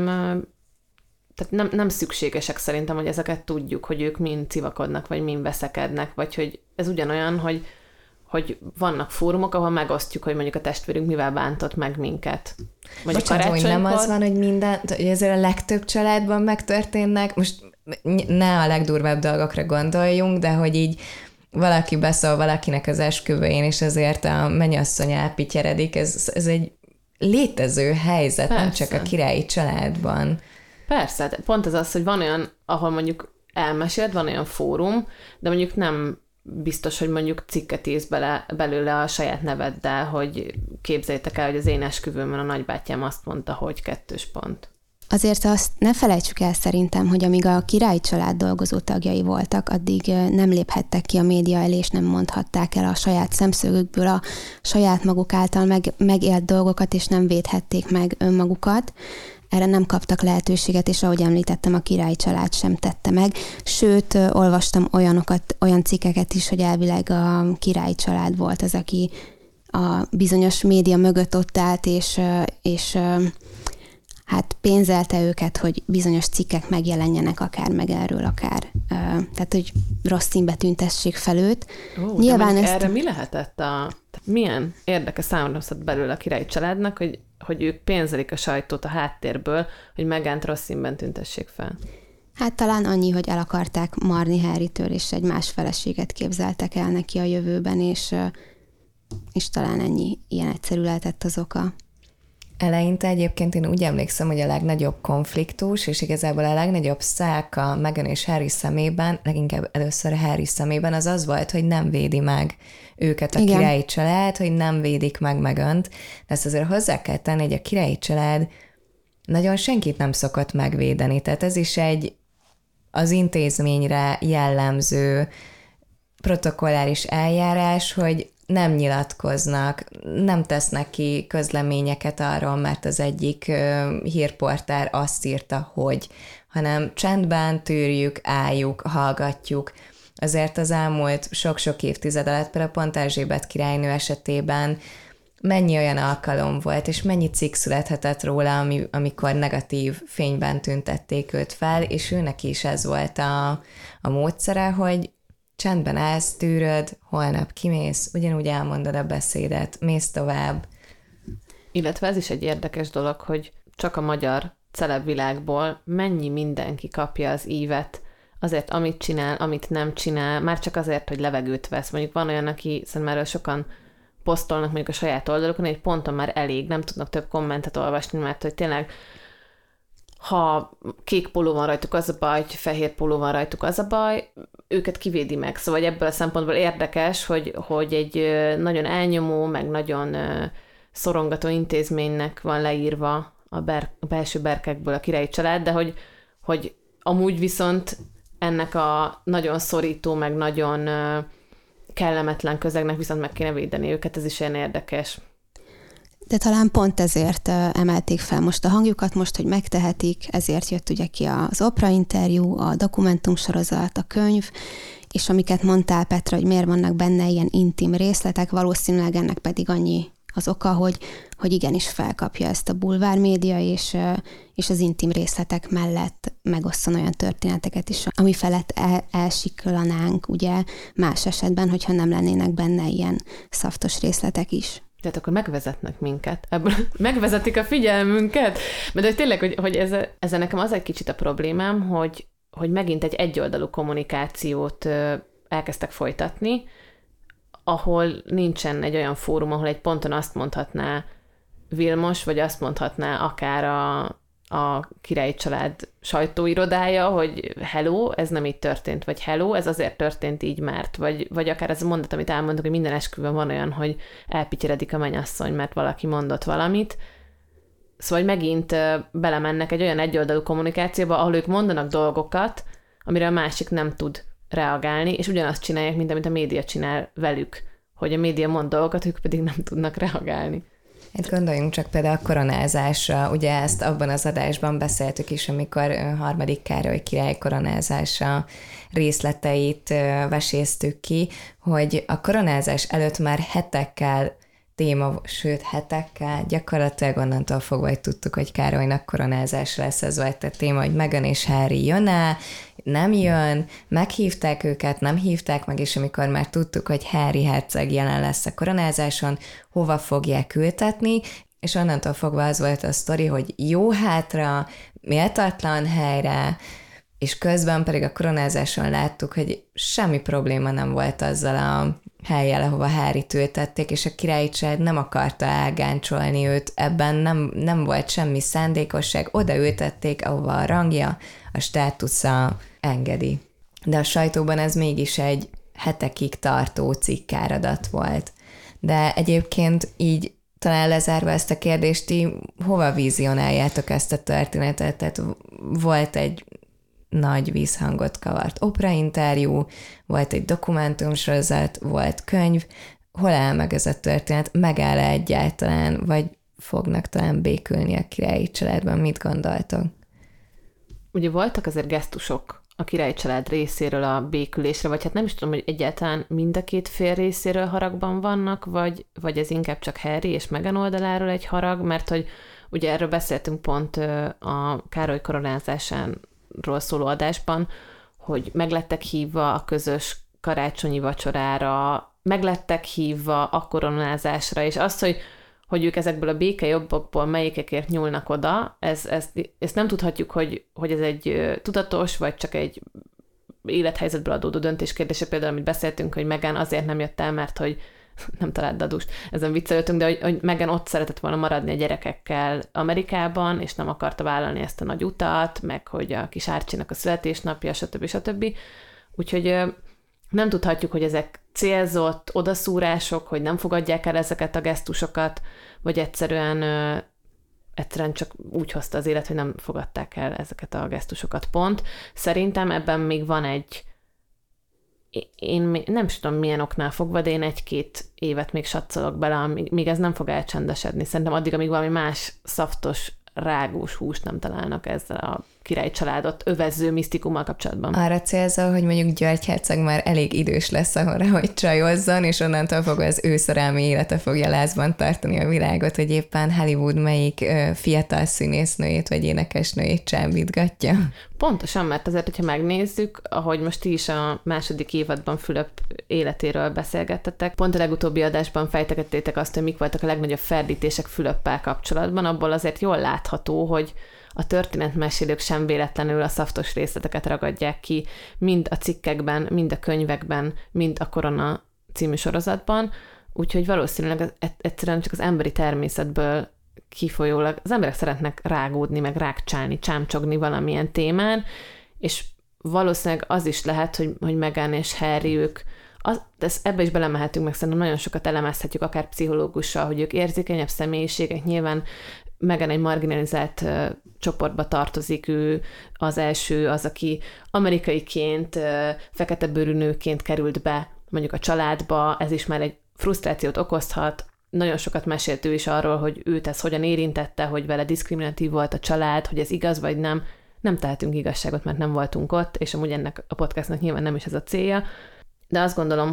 tehát nem szükségesek szerintem, hogy ezeket tudjuk, hogy ők mind civakodnak, vagy mind veszekednek, vagy hogy ez ugyanolyan, hogy vannak fórumok, ahol megosztjuk, hogy mondjuk a testvérünk mivel bántott meg minket. Bocsánat, hogy nem az van, hogy ezért a legtöbb családban megtörténnek, most ne a legdurvább dolgokra gondoljunk, de hogy így valaki beszól valakinek az esküvőjén, és azért a mennyasszony elpityeredik, ez egy létező helyzet, persze. Nem csak a királyi családban. Persze, pont az, hogy van olyan, ahol mondjuk elmesélt, van olyan fórum, de mondjuk nem biztos, hogy mondjuk cikket írsz belőle a saját neveddel, hogy képzeljétek el, hogy az én esküvőmön a nagybátyám azt mondta, hogy 2 pont. Azért azt ne felejtsük el szerintem, hogy amíg a királyi család dolgozó tagjai voltak, addig nem léphettek ki a média elé, és nem mondhatták el a saját szemszögükből a saját maguk által megélt dolgokat, és nem védhették meg önmagukat. Erre nem kaptak lehetőséget, és ahogy említettem, a királyi család sem tette meg. Sőt, olvastam olyan cikkeket is, hogy elvileg a királyi család volt az, aki a bizonyos média mögött ott állt, és hát pénzelte őket, hogy bizonyos cikkek megjelenjenek akár meg erről, akár. Tehát, hogy rossz színbe tüntessék fel őt. Nyilván erre mi lehetett milyen érdekes számomra belőle a királyi családnak, hogy ők pénzelik a sajtót a háttérből, hogy Meghan rossz színben tüntessék fel? Hát talán annyi, hogy el akarták marni Harrytől, és egy más feleséget képzeltek el neki a jövőben, és talán ennyi, ilyen egyszerű lehetett az oka. Eleinte egyébként én úgy emlékszem, hogy a legnagyobb konfliktus, és igazából a legnagyobb szálka Meghan és Harry szemében, leginkább először Harry szemében, az volt, hogy nem védi meg őket a királyi család, hogy nem védik meg Meghant. De ezt azért hozzá kell tenni, hogy a királyi család nagyon senkit nem szokott megvédeni. Tehát ez is az intézményre jellemző protokolláris eljárás, hogy nem nyilatkoznak, nem tesznek ki közleményeket arról, mert az egyik hírportár azt írta, hanem csendben tűrjük, álljuk, hallgatjuk. Azért az elmúlt sok-sok évtized alatt, például pont Erzsébet királynő esetében mennyi olyan alkalom volt, és mennyi cikk születhetett róla, amikor negatív fényben tüntették őt fel, és őnek is ez volt a módszere, hogy csendben állsz, tűröd, holnap kimész, ugyanúgy elmondod a beszédet, mész tovább. Illetve ez is egy érdekes dolog, hogy csak a magyar celebvilágból mennyi mindenki kapja az ívet azért, amit csinál, amit nem csinál, már csak azért, hogy levegőt vesz. Mondjuk van olyan, aki szerintem erről sokan posztolnak mondjuk a saját oldalukon, egy ponton már elég, nem tudnak több kommentet olvasni, mert hogy tényleg ha kék póló van rajtuk, az a baj, fehér póló van rajtuk, az a baj, őket kivédi meg. Szóval ebből a szempontból érdekes, hogy egy nagyon elnyomó, meg nagyon szorongató intézménynek van leírva a belső berkekből a királyi család, de hogy amúgy viszont ennek a nagyon szorító, meg nagyon kellemetlen közegnek viszont meg kéne védeni őket, ez is ilyen érdekes. De talán pont ezért emelték fel most a hangjukat, most, hogy megtehetik, ezért jött ugye ki az Oprah interjú, a dokumentumsorozat, a könyv, és amiket mondtál, Petra, hogy miért vannak benne ilyen intim részletek, valószínűleg ennek pedig annyi az oka, hogy igenis felkapja ezt a bulvármédia, és az intim részletek mellett megosszon olyan történeteket is, ami felett elsiklanánk, ugye, más esetben, hogyha nem lennének benne ilyen szaftos részletek is. Tehát akkor megvezetnek minket. Ebből megvezetik a figyelmünket. Mert tényleg, hogy ez nekem az egy kicsit a problémám, hogy megint egy egyoldalú kommunikációt elkezdtek folytatni, ahol nincsen egy olyan fórum, ahol egy ponton azt mondhatná Vilmos, vagy azt mondhatná akár a királyi család sajtóirodája, hogy hello, ez nem így történt, vagy hello, ez azért történt így, mert, vagy akár ez a mondat, amit elmondok, hogy minden esküvőn van olyan, hogy elpityeredik a mennyasszony, mert valaki mondott valamit. Szóval megint belemennek egy olyan egyoldalú kommunikációba, ahol ők mondanak dolgokat, amire a másik nem tud reagálni, és ugyanazt csinálják, mint amit a média csinál velük, hogy a média mond dolgokat, ők pedig nem tudnak reagálni. Hát gondoljunk csak például a koronázásra, ugye ezt abban az adásban beszéltük is, amikor harmadik Károly király koronázása részleteit veséztük ki, hogy a koronázás előtt már hetekkel hetekkel, gyakorlatilag onnantól fogva, hogy tudtuk, hogy Károlynak koronázás lesz, ez volt a téma, hogy Meghan és Harry jön-e, nem jön, meghívták őket, nem hívták meg, és amikor már tudtuk, hogy Harry herceg jelen lesz a koronázáson, hova fogják ültetni, és onnantól fogva az volt a sztori, hogy jó hátra, méltatlan helyre, és közben pedig a koronázáson láttuk, hogy semmi probléma nem volt azzal a hellyel, ahova Harryt ültették, és a királyi család nem akarta elgáncsolni őt, ebben nem volt semmi szándékosság, oda ültették, ahova a rangja, a státusza engedi. De a sajtóban ez mégis egy hetekig tartó cikkáradat volt. De egyébként így talán lezárva ezt a kérdést, ti hova vizionáljátok ezt a történetet? Tehát volt egy nagy vízhangot kavart operainterjú, volt egy dokumentumsorozat, volt könyv. Hol áll meg ez a történet? Megáll-e egyáltalán, vagy fognak talán békülni a királyi családban? Mit gondoltok? Ugye voltak azért gesztusok a királyi család részéről a békülésre, vagy hát nem is tudom, hogy egyáltalán mind a két fél részéről haragban vannak, vagy ez inkább csak Harry és Meghan oldaláról egy harag, mert hogy ugye erről beszéltünk pont a Károly koronázásánról szóló adásban, hogy meglettek hívva a közös karácsonyi vacsorára, meglettek hívva a koronázásra, és az, hogy ők ezekből a békejobbokból melyikekért nyúlnak oda, ezt nem tudhatjuk, hogy ez egy tudatos, vagy csak egy élethelyzetből adódó döntés kérdése, például, amit beszéltünk, hogy Meghan azért nem jött el, mert hogy nem talált dadust, ezen viccelődtünk, de hogy Meghan ott szeretett volna maradni a gyerekekkel Amerikában, és nem akarta vállalni ezt a nagy utat, meg hogy a kis Archie-nak a születésnapja, stb. Úgyhogy nem tudhatjuk, hogy ezek célzott odaszúrások, hogy nem fogadják el ezeket a gesztusokat, vagy egyszerűen csak úgy hozta az élet, hogy nem fogadták el ezeket a gesztusokat pont. Szerintem ebben még van én nem tudom milyen oknál fogva, de én 1-2 évet még satszolok bele, amíg ez nem fog elcsendesedni. Szerintem addig, amíg valami más szaftos, rágós húst nem találnak ezzel a királyi családot övező misztikummal kapcsolatban. Arra célzol, hogy mondjuk György herceg már elég idős lesz arra, hogy csajozzon, és onnantól fogva az ő szerelmi élete fogja lázban tartani a világot, hogy éppen Hollywood melyik fiatal színésznőjét vagy énekesnőjét csábítgatja. Pontosan, mert azért, hogyha megnézzük, ahogy most ti is a második évadban Fülöp életéről beszélgettetek, pont a legutóbbi adásban fejtegettétek azt, hogy mik voltak a legnagyobb ferdítések Fülöppel kapcsolatban, abból azért jól látható, hogy a történetmesélők sem véletlenül a szaftos részleteket ragadják ki, mind a cikkekben, mind a könyvekben, mind a Korona című sorozatban, úgyhogy valószínűleg egyszerűen csak az emberi természetből kifolyólag az emberek szeretnek rágódni, meg rákcsálni, csámcsogni valamilyen témán, és valószínűleg az is lehet, hogy Meghan és Harry ők, ebbe is belemehetünk, meg szerintem nagyon sokat elemezhetjük, akár pszichológussal, hogy ők érzékenyebb személyiségek, nyilván Meghan egy marginalizált csoportba tartozik, ő az első, az, aki amerikaiként, fekete bőrű nőként került be mondjuk a családba, ez is már egy frusztrációt okozhat. Nagyon sokat mesélt ő is arról, hogy őt ez hogyan érintette, hogy vele diszkriminatív volt a család, hogy ez igaz vagy nem. Nem tehetünk igazságot, mert nem voltunk ott, és amúgy ennek a podcastnak nyilván nem is ez a célja. De azt gondolom,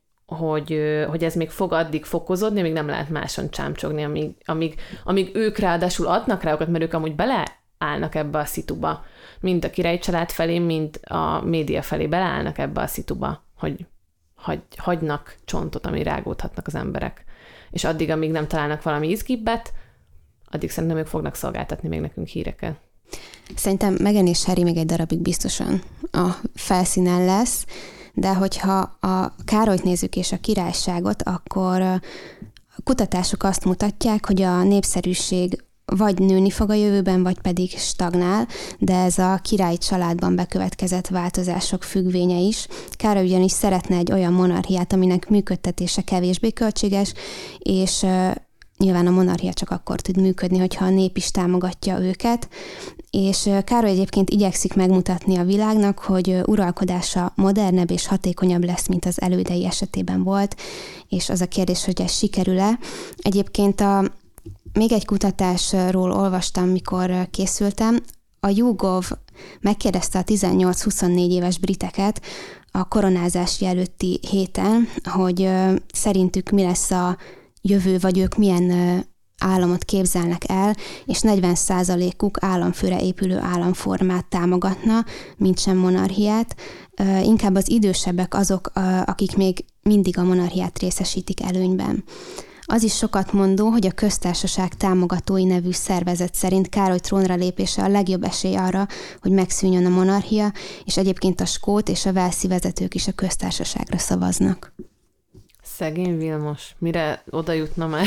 hogy ez még fog addig fokozódni, még nem lehet máson csámcsogni, amíg ők ráadásul adnak rá okat, mert ők amúgy beleállnak ebbe a szituba. Mind a királyi család felé, mind a média felé beleállnak ebbe a szituba, hogy hagynak csontot, ami rágódhatnak az emberek. És addig, amíg nem találnak valami izgibbet, addig szerintem ők fognak szolgáltatni még nekünk híreket. Szerintem Meghan és Harry még egy darabig biztosan a felszínen lesz, de hogyha a Károlyt nézzük és a királyságot, akkor a kutatások azt mutatják, hogy a népszerűség vagy nőni fog a jövőben, vagy pedig stagnál, de ez a királyi családban bekövetkezett változások függvénye is. Károly ugyanis szeretne egy olyan monarchiát, aminek működtetése kevésbé költséges, és nyilván a monarchia csak akkor tud működni, hogyha a nép is támogatja őket, és Károly egyébként igyekszik megmutatni a világnak, hogy uralkodása modernebb és hatékonyabb lesz, mint az elődei esetében volt, és az a kérdés, hogy ez sikerül-e. Egyébként még egy kutatásról olvastam, mikor készültem. A YouGov megkérdezte a 18-24 éves briteket a koronázási előtti héten, hogy szerintük mi lesz a jövő, vagy ők milyen államot képzelnek el, és 40%-uk államfőre épülő államformát támogatna, mint sem monarchiát. Inkább az idősebbek azok, akik még mindig a monarchiát részesítik előnyben. Az is sokat mondó, hogy a Köztársaság Támogatói nevű szervezet szerint Károly trónra lépése a legjobb esély arra, hogy megszűnjön a monarchia, és egyébként a skót és a walesi vezetők is a Köztársaságra szavaznak. Szegény Vilmos, mire oda jutna már?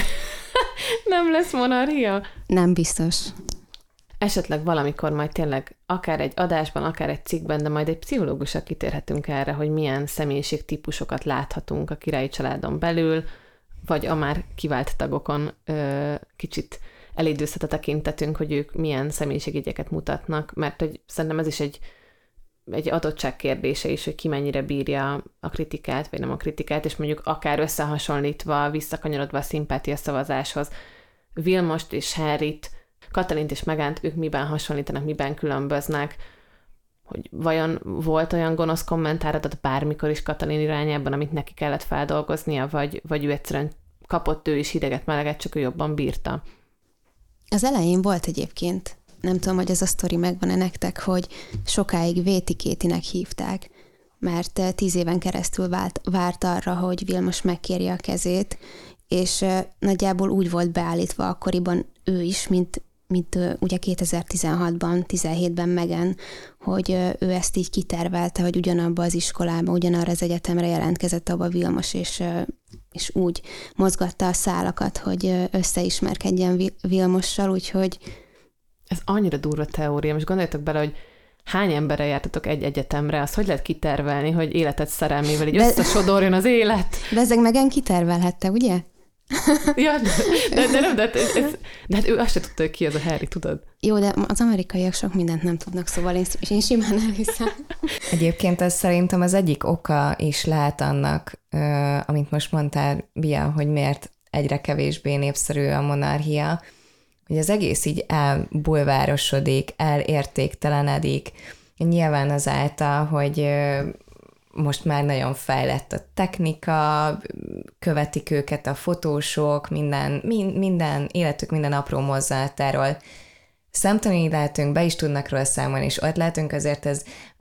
Nem lesz monarchia? Nem biztos. Esetleg valamikor majd tényleg akár egy adásban, akár egy cikkben, de majd egy pszichológussal kitérhetünk erre, hogy milyen személyiségtípusokat láthatunk a királyi családon belül, vagy a már kivált tagokon kicsit elidőzhet a tekintetünk, hogy ők milyen személyiségjegyeket mutatnak, mert hogy szerintem ez is egy adottság kérdése is, hogy ki mennyire bírja a kritikát, vagy nem a kritikát, és mondjuk akár összehasonlítva, visszakanyarodva a szimpátia szavazáshoz, Vilmost és Harryt, Katalint és Megánt, ők miben hasonlítanak, miben különböznek, hogy vajon volt olyan gonosz kommentárod bármikor is Katalin irányában, amit neki kellett feldolgoznia, vagy ő egyszerűen kapott ő is hideget, meleget, csak ő jobban bírta. Az elején volt egyébként, nem tudom, hogy ez a sztori megvan-e nektek, hogy sokáig Véti Kétinek hívták, mert 10 éven keresztül várt arra, hogy Vilmos megkérje a kezét, és nagyjából úgy volt beállítva akkoriban ő is, mint ugye 2016-ban, 17-ben Meghan, hogy ő ezt így kitervelte, hogy ugyanabba az iskolába, ugyanarra az egyetemre jelentkezett abba Vilmos, és úgy mozgatta a szálakat, hogy összeismerkedjen Vilmossal, úgyhogy... Ez annyira durva teória, most gondoljatok bele, hogy hány emberre jártatok egy egyetemre, azt hogy lehet kitervelni, hogy életed szerelmével így összesodorjon az élet? De ezek Meghan kitervelhette, ugye? Ja, de hát ő azt se tudta, hogy ki ez a Harry, tudod? Jó, de az amerikaiak sok mindent nem tudnak, szóval én simán elhiszem. Egyébként ez szerintem az egyik oka is lehet annak, amit most mondtál, Bia, hogy miért egyre kevésbé népszerű a monarchia, hogy az egész így elbulvárosodik, elértéktelenedik, nyilván azáltal, hogy most már nagyon fejlett a technika, követik őket a fotósok, minden életük, minden apró mozzanatáról szemtanúi lehetünk, be is tudnak róla számolni, és ott lehetünk, azért ez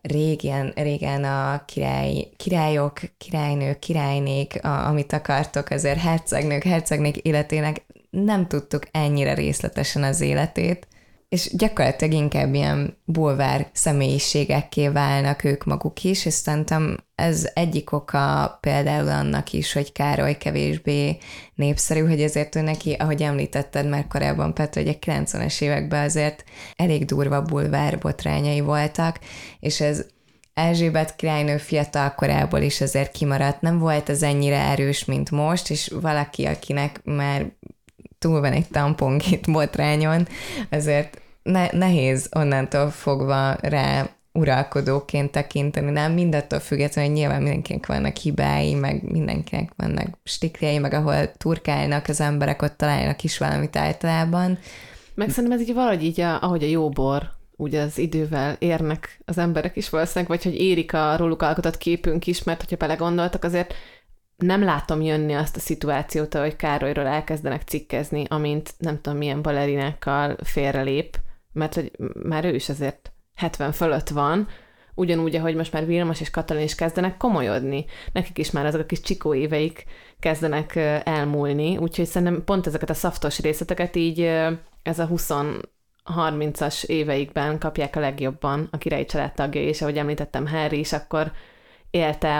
régen a királyok, királynők, királynék, amit akartok, azért hercegnék életének nem tudtuk ennyire részletesen az életét, és gyakorlatilag inkább ilyen bulvár személyiségekké válnak ők maguk is, és szerintem ez egyik oka például annak is, hogy Károly kevésbé népszerű, hogy ezért ő neki, ahogy említetted már korábban, Petra, hogy a 90-es években azért elég durva bulvár botrányai voltak, és ez Erzsébet királynő fiatal korából is azért kimaradt, nem volt ez ennyire erős, mint most, és valaki, akinek már túl van egy tampongit botrányon, azért nehéz onnantól fogva rá uralkodóként tekinteni, nem mindattól függetlenül, hogy nyilván mindenkinek vannak hibái, meg mindenkinek vannak stikliai, meg ahol turkálnak az emberek, ott találnak is valamit általában. Meg szerintem ez így valahogy így, ahogy a jó bor, ugye az idővel érnek az emberek is valószínűleg, vagy hogy érik a róluk alkotott képünk is, mert hogyha belegondoltak, azért nem látom jönni azt a szituációt, ahogy Károlyról elkezdenek cikkezni, amint nem tudom milyen balerinákkal félrelép, mert hogy már ő is azért 70 fölött van, ugyanúgy, ahogy most már Vilmos és Katalin is kezdenek komolyodni. Nekik is már azok a kis csikó éveik kezdenek elmúlni, úgyhogy szerintem pont ezeket a szaftos részleteket így ez a 20-30-as éveikben kapják a legjobban a királyi családtagjai, és ahogy említettem, Harry is akkor élte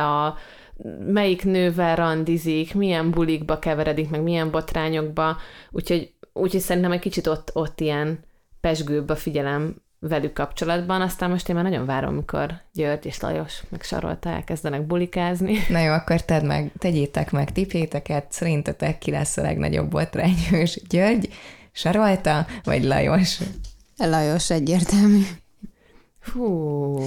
melyik nővel randizik, milyen bulikba keveredik, meg milyen botrányokba, úgyhogy úgyhogy szerintem egy kicsit ott ilyen pesgőbb a figyelem velük kapcsolatban, aztán most én már nagyon várom, mikor György és Lajos meg Sarolta elkezdenek bulikázni. Na jó, akkor tegyétek meg tippjéteket, szerintetek ki lesz a legnagyobb botrányos? György, Sarolta vagy Lajos? Lajos egyértelmű. Hú,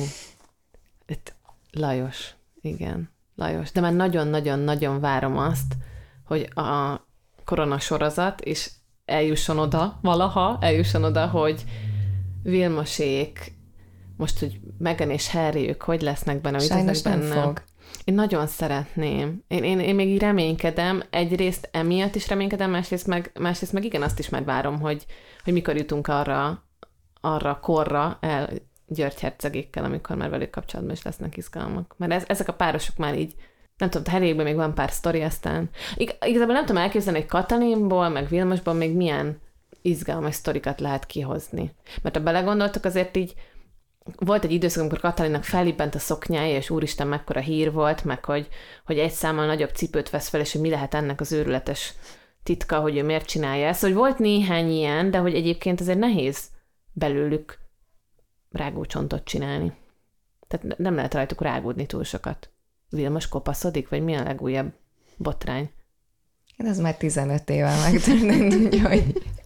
Lajos, igen, Lajos. De már nagyon-nagyon-nagyon várom azt, hogy a korona sorozat is eljusson oda, hogy Vilmosék, most, hogy Meghan és Harry, ők hogy lesznek benne, hogy sajnos nem benne. fog. Én nagyon szeretném. Én még így reménykedem, egyrészt emiatt is reménykedem, másrészt meg igen, azt is már várom, hogy mikor jutunk arra a korra el György hercegékkel, amikor már velük kapcsolatban is lesznek izgalmak. Mert ezek a párosok már így, nem tudom, Harryékben még van pár sztori, aztán igazából nem tudom elképzelni, hogy Katalinból, meg Vilmosból még milyen izgalmas sztorikat lehet kihozni. Mert ha belegondoltok, azért így volt egy időszak, amikor Katalinnak fellibbent a szoknyája, és úristen, mekkora hír volt, meg hogy egy számmal nagyobb cipőt vesz fel, és hogy mi lehet ennek az őrületes titka, hogy ő miért csinálja ezt. Hogy volt néhány ilyen, de hogy egyébként azért nehéz belőlük rágócsontot csinálni. Tehát nem lehet rajtuk rágódni túl sokat. Vilmos kopaszodik, vagy mi a legújabb botrány? Ez már 15 éve megtörtént, úgyhogy...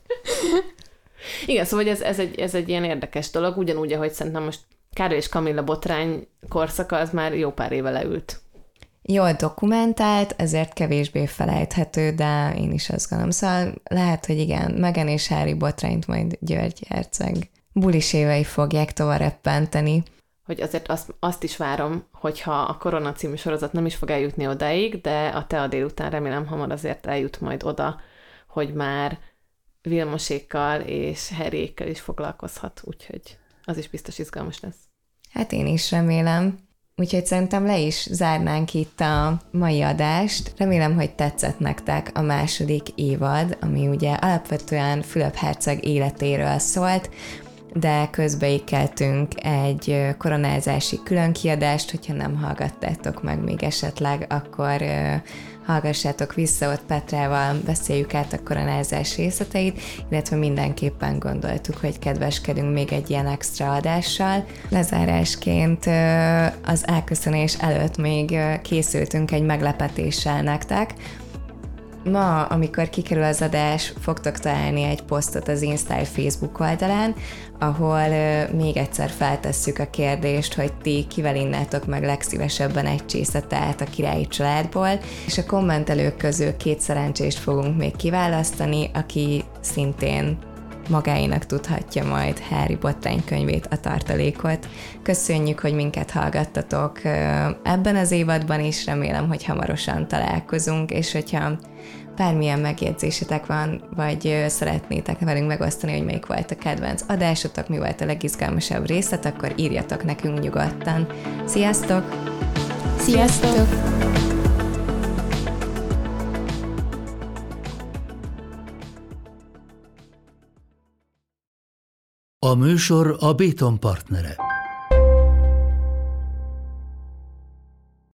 Igen, szóval ez egy ilyen érdekes dolog, ugyanúgy, ahogy szerintem most Károly és Kamilla botrány korszaka, az már jó pár éve leült. Jól dokumentált, ezért kevésbé felejthető, de én is azt gondolom. Szóval lehet, hogy igen, Meghan és Harry botrányt majd György herceg bulis évei fogják tovább reppenteni. Hogy azért azt is várom, hogyha a Korona című sorozat nem is fog eljutni odáig, de a Tea délután remélem hamar azért eljut majd oda, hogy már Vilmosékkal és Harryékkel is foglalkozhat, úgyhogy az is biztos izgalmas lesz. Hát én is remélem. Úgyhogy szerintem le is zárnánk itt a mai adást. Remélem, hogy tetszett nektek a második évad, ami ugye alapvetően Fülöp herceg életéről szólt, de közbeékeltünk egy koronázási különkiadást, hogyha nem hallgattátok meg még esetleg, akkor hallgassátok vissza, ott Petrával beszéljük át a koronázás részleteit, illetve mindenképpen gondoltuk, hogy kedveskedünk még egy ilyen extra adással. Lezárásként az elköszönés előtt még készültünk egy meglepetéssel nektek. Ma, amikor kikerül az adás, fogtok találni egy posztot az InStyle Facebook oldalán, ahol még egyszer feltesszük a kérdést, hogy ti kivel innátok meg legszívesebben egy csésze teát a királyi családból, és a kommentelők közül 2 szerencsést fogunk még kiválasztani, aki szintén magáénak tudhatja majd Harry botránykönyvét, a tartalékot. Köszönjük, hogy minket hallgattatok ebben az évadban is, remélem, hogy hamarosan találkozunk, és hogyha bármilyen megjegyzésetek van, vagy szeretnétek velünk megosztani, hogy melyik volt a kedvenc adásotok, mi volt a legizgalmasabb részlet, akkor írjatok nekünk nyugodtan. Sziasztok! Sziasztok! A műsor a Béton partnere.